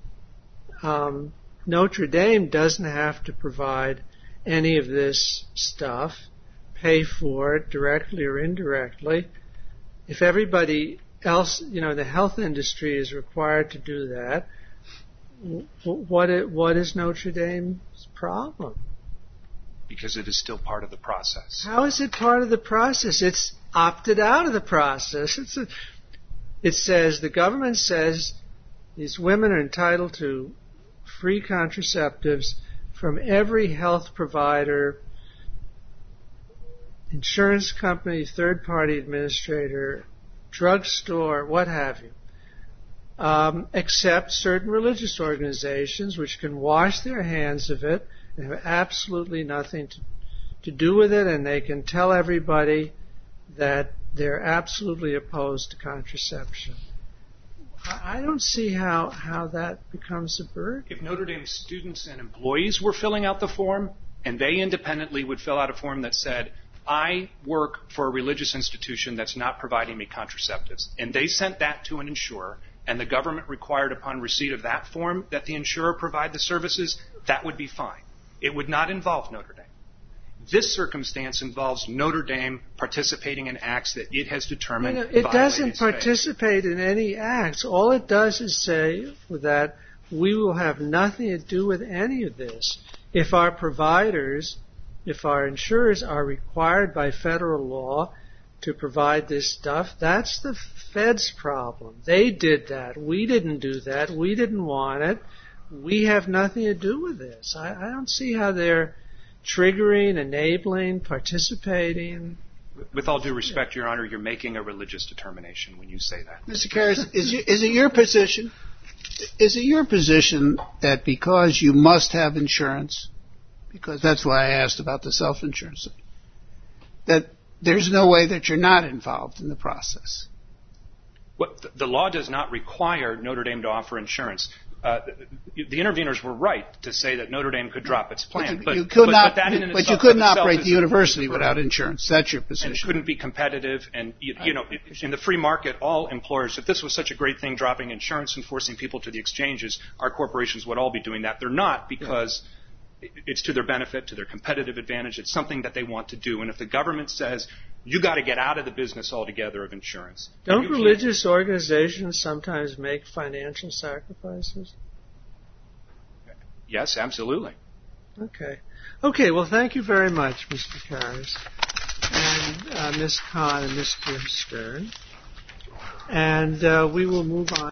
A: Notre Dame doesn't have to provide any of this stuff, pay for it directly or indirectly, if everybody else, the health industry is required to do that, what is Notre Dame's problem?
B: Because it is still part of the process.
A: How is it part of the process? It's opted out of the process. The government says these women are entitled to free contraceptives from every health provider, insurance company, third-party administrator, drugstore, what have you, except certain religious organizations which can wash their hands of it and have absolutely nothing to do with it, and they can tell everybody that they're absolutely opposed to contraception. I don't see how that becomes a burden.
B: If Notre Dame students and employees were filling out the form, and they independently would fill out a form that said, I work for a religious institution that's not providing me contraceptives, and they sent that to an insurer, and the government required upon receipt of that form that the insurer provide the services, that would be fine. It would not involve Notre Dame. This circumstance involves Notre Dame participating in acts that it has determined
A: it doesn't participate in any acts. All it does is say that we will have nothing to do with any of this. If our providers, if our insurers are required by federal law to provide this stuff, that's the Fed's problem. They did that. We didn't do that. We didn't want it. We have nothing to do with this. I don't see how they're triggering, enabling, participating.
B: With all due respect, Your Honor, you're making a religious determination when you say that.
D: Mr. Karras, is it your position? Is it your position that because you must have insurance, because that's why I asked about the self-insurance, that there's no way that you're not involved in the process?
B: The law does not require Notre Dame to offer insurance. The interveners were right to say that Notre Dame could drop its plan.
D: But you couldn't operate the university without insurance. That's your position.
B: And it couldn't be competitive. And, in the free market, all employers, if this was such a great thing, dropping insurance and forcing people to the exchanges, our corporations would all be doing that. They're not, because it's to their benefit, to their competitive advantage. It's something that they want to do. And if the government says, you got to get out of the business altogether of insurance.
A: Don't religious organizations sometimes make financial sacrifices?
B: Yes, absolutely.
A: Okay, well, thank you very much, Mr. Karras, and Ms. Kahn and Mr. Stern. And we will move on.